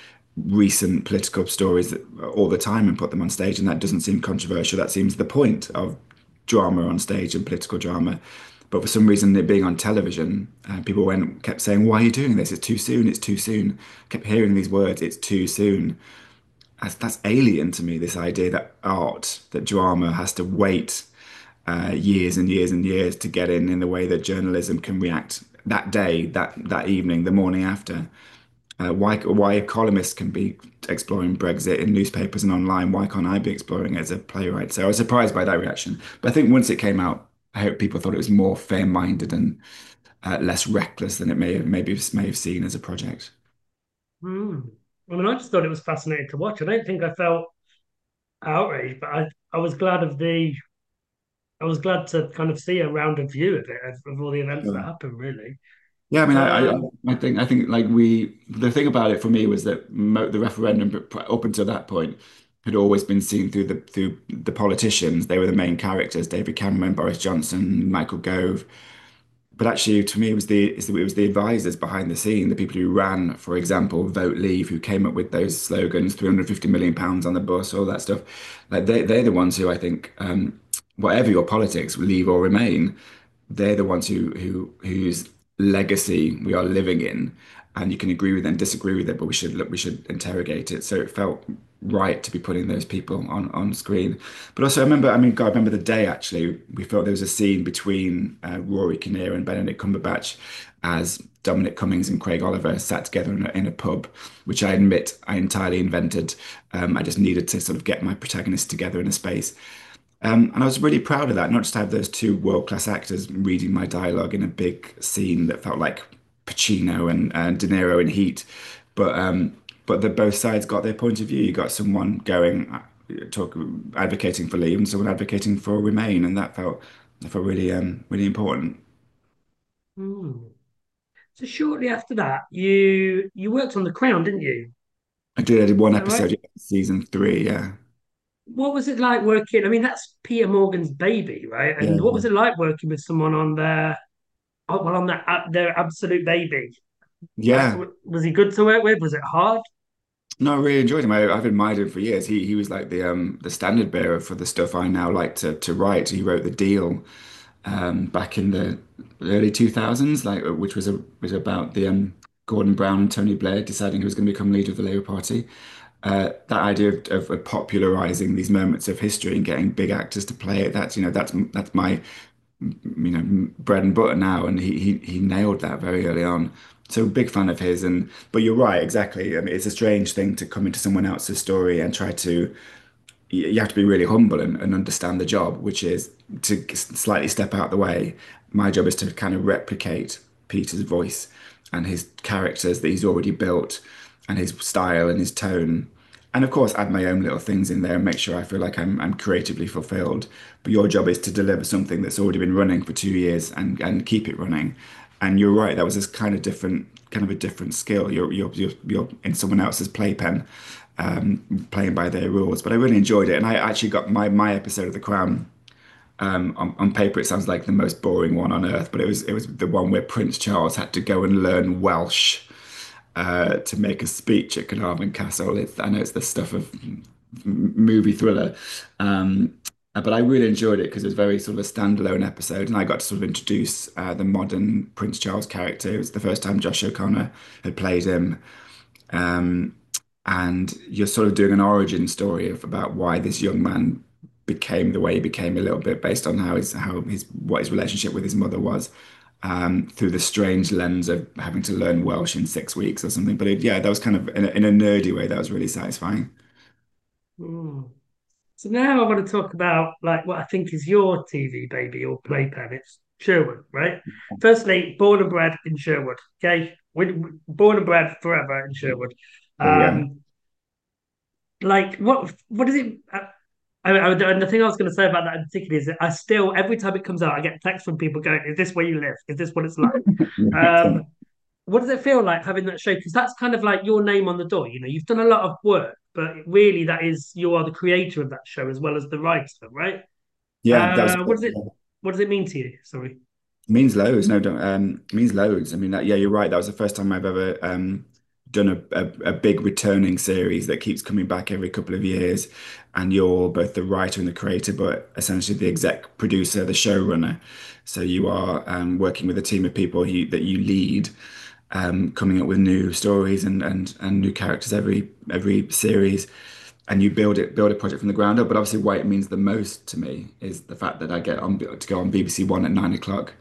recent political stories that, all the time and put them on stage, and that doesn't seem controversial. That seems the point of drama on stage and political drama. But for some reason, it being on television, uh, people went kept saying, "Why are you doing this? It's too soon. It's too soon." Kept hearing these words, "It's too soon." That's, that's alien to me. This idea that art, that drama has to wait uh, years and years and years to get in, in the way that journalism can react that day, that that evening, the morning after. Uh, why why a columnist can be exploring Brexit in newspapers and online? Why can't I be exploring it as a playwright? So I was surprised by that reaction. But I think once it came out, I hope people thought it was more fair-minded and uh, less reckless than it may have maybe may have seen as a project. Hmm. I mean, I just thought it was fascinating to watch. I don't think I felt outraged, but I, I was glad of the I was glad to kind of see a rounded view of it, of, of all the events that Sure. happened, really. Yeah, I mean, I, I, Um, I think, I think, like we, the thing about it for me was that mo the referendum, but pr- up until that point, had always been seen through the through the politicians. They were the main characters: David Cameron, Boris Johnson, Michael Gove. But actually, to me, it was the it's the- it was the advisors behind the scene, the people who ran, for example, Vote Leave, who came up with those slogans, three hundred fifty million pounds on the bus, all that stuff. Like they they're the ones who I think, um, whatever your politics, leave or remain, they're the ones who who whose legacy we are living in, and you can agree with them, disagree with it, but we should look, we should interrogate it. So it felt right to be putting those people on on screen. But also, I remember, I mean, God, I remember the day actually we felt there was a scene between uh, Rory Kinnear and Benedict Cumberbatch as Dominic Cummings and Craig Oliver sat together in a, in a pub, which I admit I entirely invented. Um, I just needed to sort of get my protagonists together in a space. Um, and I was really proud of that, not just to have those two world-class actors reading my dialogue in a big scene that felt like Pacino and, and De Niro in Heat, but um, but that both sides got their point of view. You got someone going, uh, talk, advocating for leave, and someone advocating for remain, and that felt that felt really um, really important. hmm. So shortly after that, you you worked on The Crown, didn't you? I did, I did Is one that right? episode, yeah, season three, yeah, What was it like working? I mean, that's Peter Morgan's baby, right? And what yeah, was it like working with someone on their, oh, well, on their their absolute baby? Like, yeah. w- was he good to work with? Was it hard? No, I really enjoyed him. I, I've admired him for years. He he was like the um the standard bearer for the stuff I now like to to write. He wrote The Deal um back in the early two thousands, like which was a was about the um Gordon Brown and Tony Blair deciding who was going to become leader of the Labour Party. Uh, that idea of, of, of popularizing these moments of history and getting big actors to play it, that's, you know, that's that's my, you know, bread and butter now. And he he he nailed that very early on. So big fan of his. And but you're right, exactly. I mean, it's a strange thing to come into someone else's story and try to, you have to be really humble and, and understand the job, which is to slightly step out the way. My job is to kind of replicate Peter's voice and his characters that he's already built and his style and his tone. And of course, add my own little things in there and make sure I feel like I'm, I'm creatively fulfilled. But your job is to deliver something that's already been running for two years and, and keep it running. And you're right, that was this kind of different, kind of a different skill. You're, you're, you're, you're in someone else's playpen, um, playing by their rules. But I really enjoyed it. And I actually got my, my episode of The Crown. Um, on, on paper, it sounds like the most boring one on earth, but it was it was the one where Prince Charles had to go and learn Welsh uh, to make a speech at Carnarvon Castle. It's, I know it's the stuff of movie thriller, um, uh, but I really enjoyed it because it was very sort of a standalone episode, and I got to sort of introduce uh, the modern Prince Charles character. It was the first time Josh O'Connor had played him, um, and you're sort of doing an origin story of about why this young man became the way he became a little bit based on how his how his what his relationship with his mother was, um, through the strange lens of having to learn Welsh in six weeks or something. But it, yeah, that was kind of in a, in a nerdy way. That was really satisfying. Mm. So now I want to talk about like what I think is your T V baby or playpen. It's Sherwood, right? Firstly, born and bred in Sherwood. Okay, we, we- born and bred forever in Sherwood. Oh yeah, Um, like what? What is it? I, I, I- and the thing I was going to say about that in particular is that I still, every time it comes out, I get texts from people going, "Is this where you live? Is this what it's like?" Um, what does it feel like having that show? Because that's kind of like your name on the door. You know, you've done a lot of work, but really, that is you are the creator of that show as well as the writer, right? yeah, that was. Uh, what does it what does it mean to you? Sorry. Means loads. No, don't. Um, means loads. I mean, that, yeah, you're right. That was the first time I've ever um, done a, a, a big returning series that keeps coming back every couple of years, and you're both the writer and the creator, but essentially the exec producer, the showrunner. So you are um, working with a team of people you, that you lead, um, coming up with new stories and and and new characters every every series. And you build it, build a project from the ground up. But obviously, why it means the most to me is the fact that I get on to go on B B C One at nine o'clock,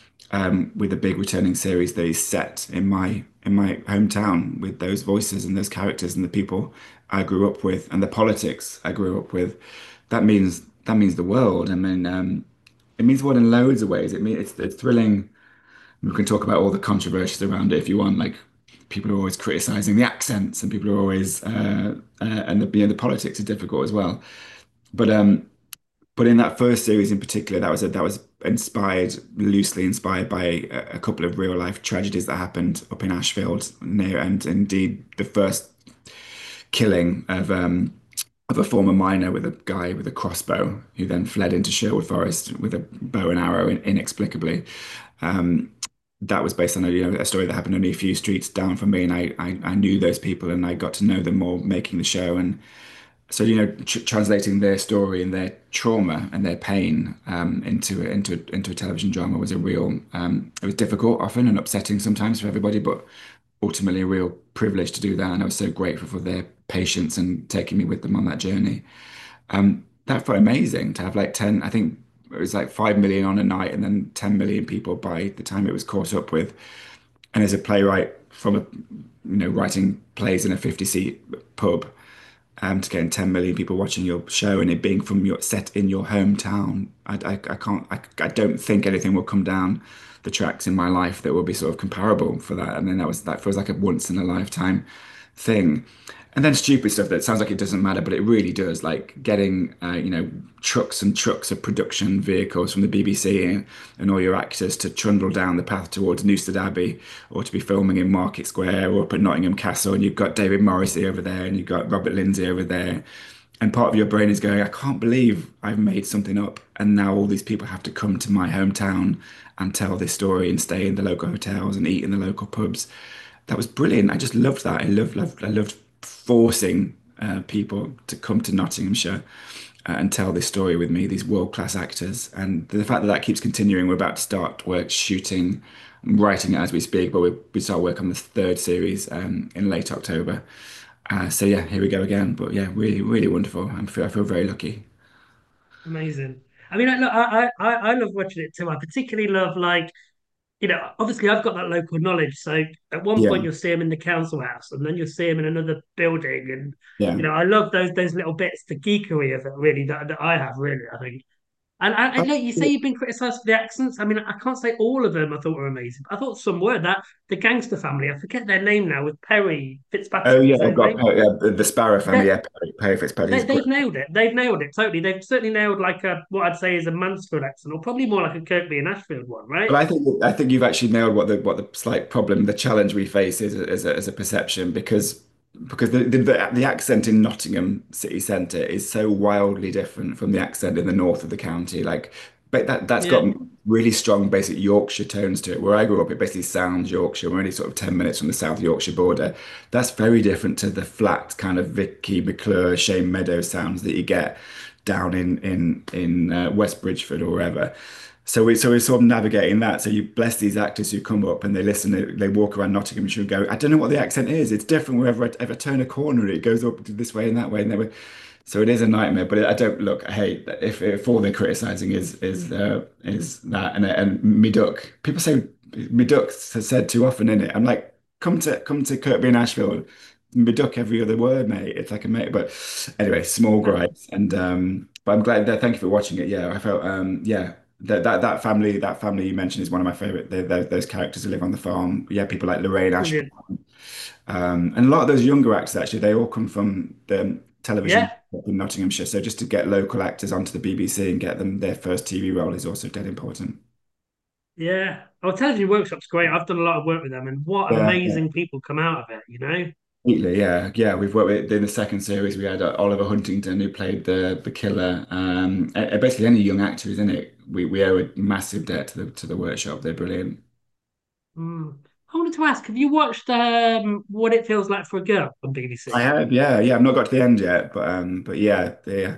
um, with a big returning series that is set in my in my hometown with those voices and those characters and the people I grew up with and the politics I grew up with. That means that means the world. I mean, um, it means the world in loads of ways. It means it's, it's thrilling. We can talk about all the controversies around it if you want. Like people are always criticizing the accents, and people are always uh, uh, and the you know, the politics are difficult as well. But um, but in that first series in particular, that was a, that was inspired, loosely inspired by a, a couple of real life tragedies that happened up in Ashfield near, and indeed the first killing of um, of a former miner with a guy with a crossbow who then fled into Sherwood Forest with a bow and arrow in, inexplicably. Um, that was based on a, you know, a story that happened only a few streets down from me, and I, I I knew those people and I got to know them more making the show. And so, you know, tr translating their story and their trauma and their pain, um, into into into a television drama was a real, um, it was difficult often and upsetting sometimes for everybody, but ultimately a real privilege to do that. And I was so grateful for their patience and taking me with them on that journey. Um, that felt amazing to have like ten, I think it was like five million on a night and then ten million people by the time it was caught up with. And as a playwright from a, you know, writing plays in a fifty seat pub, um, to getting ten million people watching your show and it being from your set in your hometown, I, I, I can't, I, I don't think anything will come down the tracks in my life that will be sort of comparable for that. And then that was, that feels like a once in a lifetime thing. And then stupid stuff that sounds like it doesn't matter, but it really does. Like getting, uh, you know, trucks and trucks of production vehicles from the B B C and, and all your actors to trundle down the path towards Newstead Abbey, or to be filming in Market Square or up at Nottingham Castle, and you've got David Morrissey over there and you've got Robert Lindsay over there. And part of your brain is going, I can't believe I've made something up, and now all these people have to come to my hometown and tell this story and stay in the local hotels and eat in the local pubs. That was brilliant. I just loved that. I loved, loved, I loved forcing uh, people to come to Nottinghamshire. uh, and tell this story with me, these world-class actors. And the fact that that keeps continuing, we're about to start work shooting, writing it as we speak, but we, we start work on the third series um, in late October. Uh, so yeah, here we go again. But yeah, really, really wonderful. I feel, I feel very lucky. Amazing. I mean, I, look, I, I, I I love watching it too. I particularly love like you know, obviously I've got that local knowledge. So at one point Yeah, you'll see him in the council house, and then you'll see him in another building, and yeah. you know, I love those those little bits, the geekery of it, really that, that I have, really. I think. And, and, and look, you say you've been criticised for the accents. I mean, I can't say all of them I thought were amazing. I thought some were. That the gangster family, I forget their name now, with Perry Oh Fitzpatrick. yeah, Is that I've his got name? uh, yeah, the, the Sparrow family. They, Yeah, Perry, Perry Fitzpatrick they, is great. they've nailed it. They've nailed it totally. They've certainly nailed like a what I'd say is a Mansfield accent, or probably more like a Kirkby and Ashfield one, right? But I think I think you've actually nailed what the what the slight problem, the challenge we face is as a, as a perception because because the, the the accent in Nottingham city centre is so wildly different from the accent in the north of the county. Like, but that that's got Yeah, really strong basic Yorkshire tones to it. Where I grew up, it basically sounds Yorkshire. We're only sort of ten minutes from the South Yorkshire border. That's very different to the flat kind of Vicky McClure, Shane Meadows sounds that you get down in in in uh, West Bridgeford or wherever. So we so we're sort of navigating that. So you bless these actors who come up and they listen, they, they walk around Nottinghamshire and go, I don't know what the accent is. It's different wherever I ever turn a corner. It goes up this way and that way and that way. So it is a nightmare. But I don't look. Hey, if if all they're criticizing is is uh, is that and and me duck. People say me ducks has said too often in it. I'm like, come to come to Kirkby and Ashfield. Me duck every other word, mate. It's like a mate. But anyway, small gripes. And um, but I'm glad that. Thank you for watching it. Yeah, I felt um, yeah that that that family that family you mentioned is one of my favorite. They, those those characters who live on the farm. Yeah, people like Lorraine Ashburn, brilliant. um, and a lot of those younger actors actually. They all come from the television Yeah, in Nottinghamshire. So just to get local actors onto the B B C and get them their first T V role is also dead important. yeah. Oh, Television Workshop's great. I've done a lot of work with them, and what Yeah, yeah. amazing people come out of it, you know? Completely, yeah, yeah. We've worked with in the second series. We had uh, Oliver Huntington who played the the killer. Um, uh, basically, any young actor who's in it, we we owe a massive debt to the to the workshop. They're brilliant. Mm. I wanted to ask, have you watched um, What It Feels Like for a Girl on I B B C? have, yeah, yeah. I've not got to the end yet, but um, but yeah, yeah,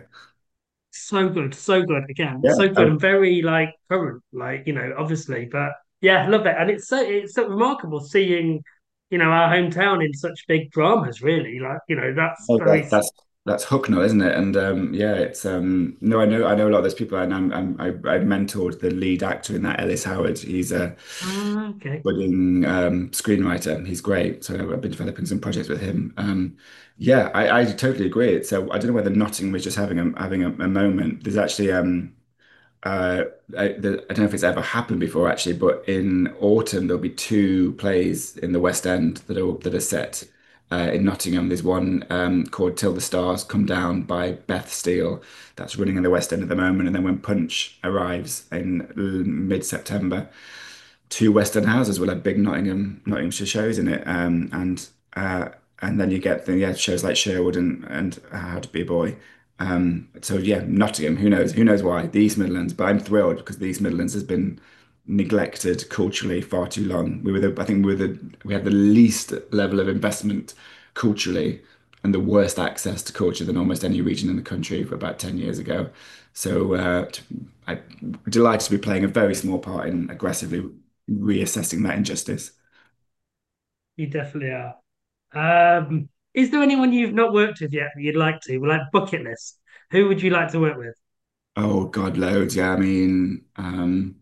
So good, so good. Again, yeah. so good Oh, and very like current, like, you know, obviously. But yeah, love it. And it's so it's so remarkable seeing, you know, our hometown in such big dramas, really. Like, you know, that's oh, very that, that's that's Hucknall, isn't it? And um, yeah, it's um, no, I know, I know a lot of those people, and I'm, I'm I, I mentored the lead actor in that, Ellis Howard. He's a ah, okay. budding um, screenwriter. He's great. So I've been developing some projects with him. Um, yeah, I, I totally agree. So I don't know whether Nottingham was just having a having a, a moment. There's actually um, uh, I, the, I don't know if it's ever happened before actually, but in autumn there'll be two plays in the West End that are that are set uh, in Nottingham. There's one um, called Till the Stars Come Down by Beth Steele that's running in the West End at the moment, and then when Punch arrives in mid-September, two West End houses will have big Nottingham Nottinghamshire shows in it, um, and uh, and then you get the yeah shows like Sherwood and and How to Be a Boy. Um, so yeah, Nottingham. Who knows? Who knows why? The East Midlands. But I'm thrilled because the East Midlands has been neglected culturally far too long. We were the, I think we were the we had the least level of investment culturally and the worst access to culture than almost any region in the country for about ten years ago. So uh, I'm delighted to be playing a very small part in aggressively reassessing that injustice. You definitely are. Um, is there anyone you've not worked with yet that you'd like to? Like bucket list. Who would you like to work with? Oh God, loads. Yeah, I mean, um,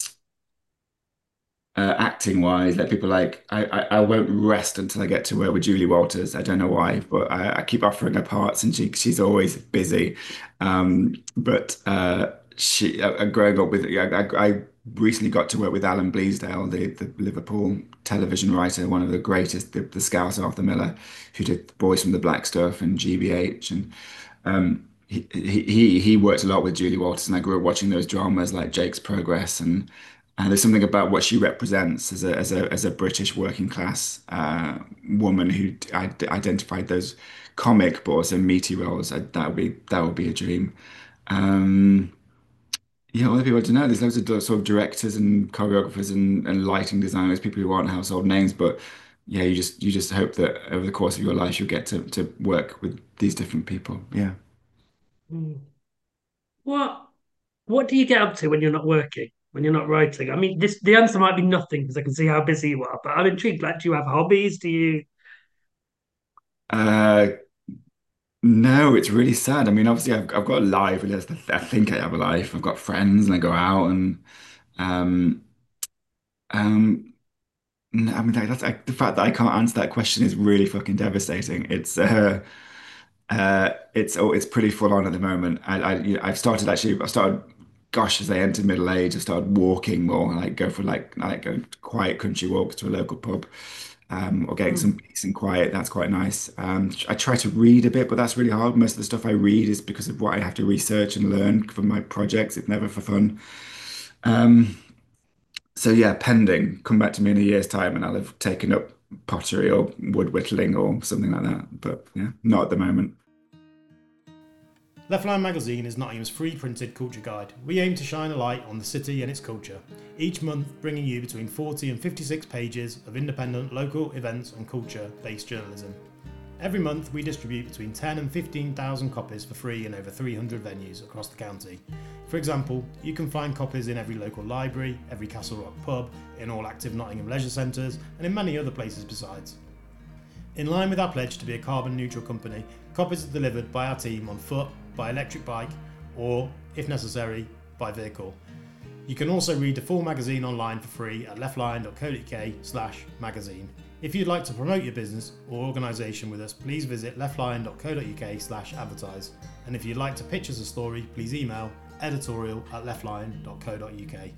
uh, acting wise, like people like I, I I won't rest until I get to work with Julie Walters. I don't know why, but I, I keep offering her parts, and she she's always busy. Um, but uh, she uh, uh, growing up with I, I, I recently got to work with Alan Bleasdale, the the Liverpool television writer, one of the greatest, the, the Scouse Arthur Miller, who did Boys from the Black Stuff and G B H and um, he, he he worked a lot with Julie Walters, and I grew up watching those dramas like Jake's Progress, and and there's something about what she represents as a as a as a British working class uh, woman who I identified those comic but also meaty roles. I, that would be that would be a dream. Um, yeah, other people I don't know. There's loads of sort of directors and choreographers and, and lighting designers, people who aren't household names, but yeah, you just you just hope that over the course of your life you'll get to to work with these different people. Yeah. Hmm. What What do you get up to when you're not working? When you're not writing? I mean, this the answer might be nothing because I can see how busy you are. But I'm intrigued. Like, do you have hobbies? Do you? Uh, no, it's really sad. I mean, obviously, I've I've got a life. At least I think I have a life. I've got friends, and I go out and um um. n- I mean, like, that's like, the fact that I can't answer that question is really fucking devastating. It's uh Uh, it's oh, it's pretty full on at the moment. I, I you know, I've started actually. I started, gosh, as I entered middle age, I started walking more. Like go for like I like going quiet country walks to a local pub, um, or getting some Hmm. peace and quiet. That's quite nice. Um, I try to read a bit, but that's really hard. Most of the stuff I read is because of what I have to research and learn for my projects. It's never for fun. Um, so yeah, pending. Come back to me in a year's time, and I'll have taken up pottery or wood whittling or something like that. But yeah, not at the moment. Left Line Magazine is Nottingham's free printed culture guide. We aim to shine a light on the city and its culture, each month bringing you between forty and fifty-six pages of independent local events and culture based journalism. Every month we distribute between ten and fifteen thousand copies for free in over three hundred venues across the county. For example, you can find copies in every local library, every Castle Rock pub, in all active Nottingham leisure centres and in many other places besides. In line with our pledge to be a carbon neutral company, copies are delivered by our team on foot, by electric bike, or, if necessary, by vehicle. You can also read the full magazine online for free at leftline.co.uk slash magazine. If you'd like to promote your business or organisation with us, please visit leftline.co.uk slash advertise. And if you'd like to pitch us a story, please email editorial at leftline.co.uk.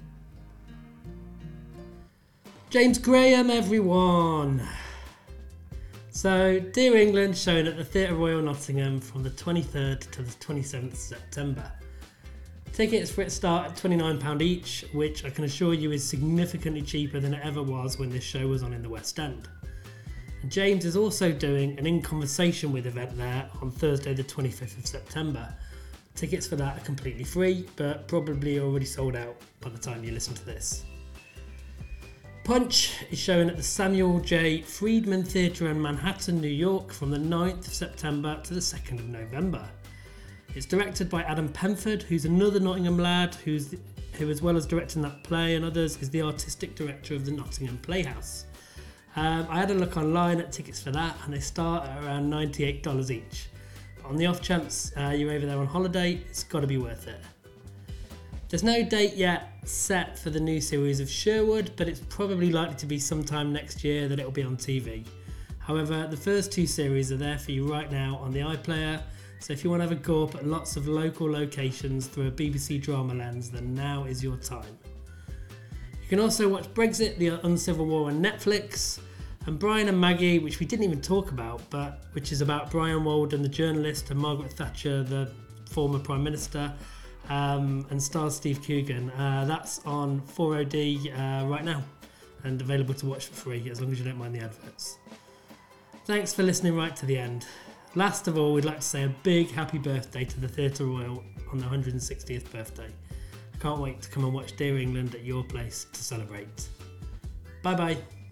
James Graham, everyone. So, Dear England, shown at the Theatre Royal Nottingham from the twenty-third to the twenty-seventh of September. Tickets for it start at twenty-nine pounds each, which I can assure you is significantly cheaper than it ever was when this show was on in the West End. And James is also doing an In Conversation With event there on Thursday the twenty-fifth of September. Tickets for that are completely free, but probably already sold out by the time you listen to this. Punch is showing at the Samuel J. Friedman Theatre in Manhattan, New York from the ninth of September to the second of November. It's directed by Adam Penford, who's another Nottingham lad who's who, as well as directing that play and others, is the artistic director of the Nottingham Playhouse. Um, I had a look online at tickets for that and they start at around ninety-eight dollars each. But on the off chance uh, you're over there on holiday, it's got to be worth it. There's no date yet set for the new series of Sherwood, but it's probably likely to be sometime next year that it'll be on T V. However, the first two series are there for you right now on the iPlayer, so if you want to have a go up at lots of local locations through a B B C drama lens, then now is your time. You can also watch Brexit, the Uncivil War on Netflix, and Brian and Maggie, which we didn't even talk about, but which is about Brian Walden, the journalist, and Margaret Thatcher, the former Prime Minister. Um, and stars Steve Coogan. Uh, that's on four O D uh, right now and available to watch for free as long as you don't mind the adverts. Thanks for listening right to the end. Last of all, we'd like to say a big happy birthday to the Theatre Royal on the one hundred sixtieth birthday. I can't wait to come and watch Dear England at your place to celebrate. Bye bye.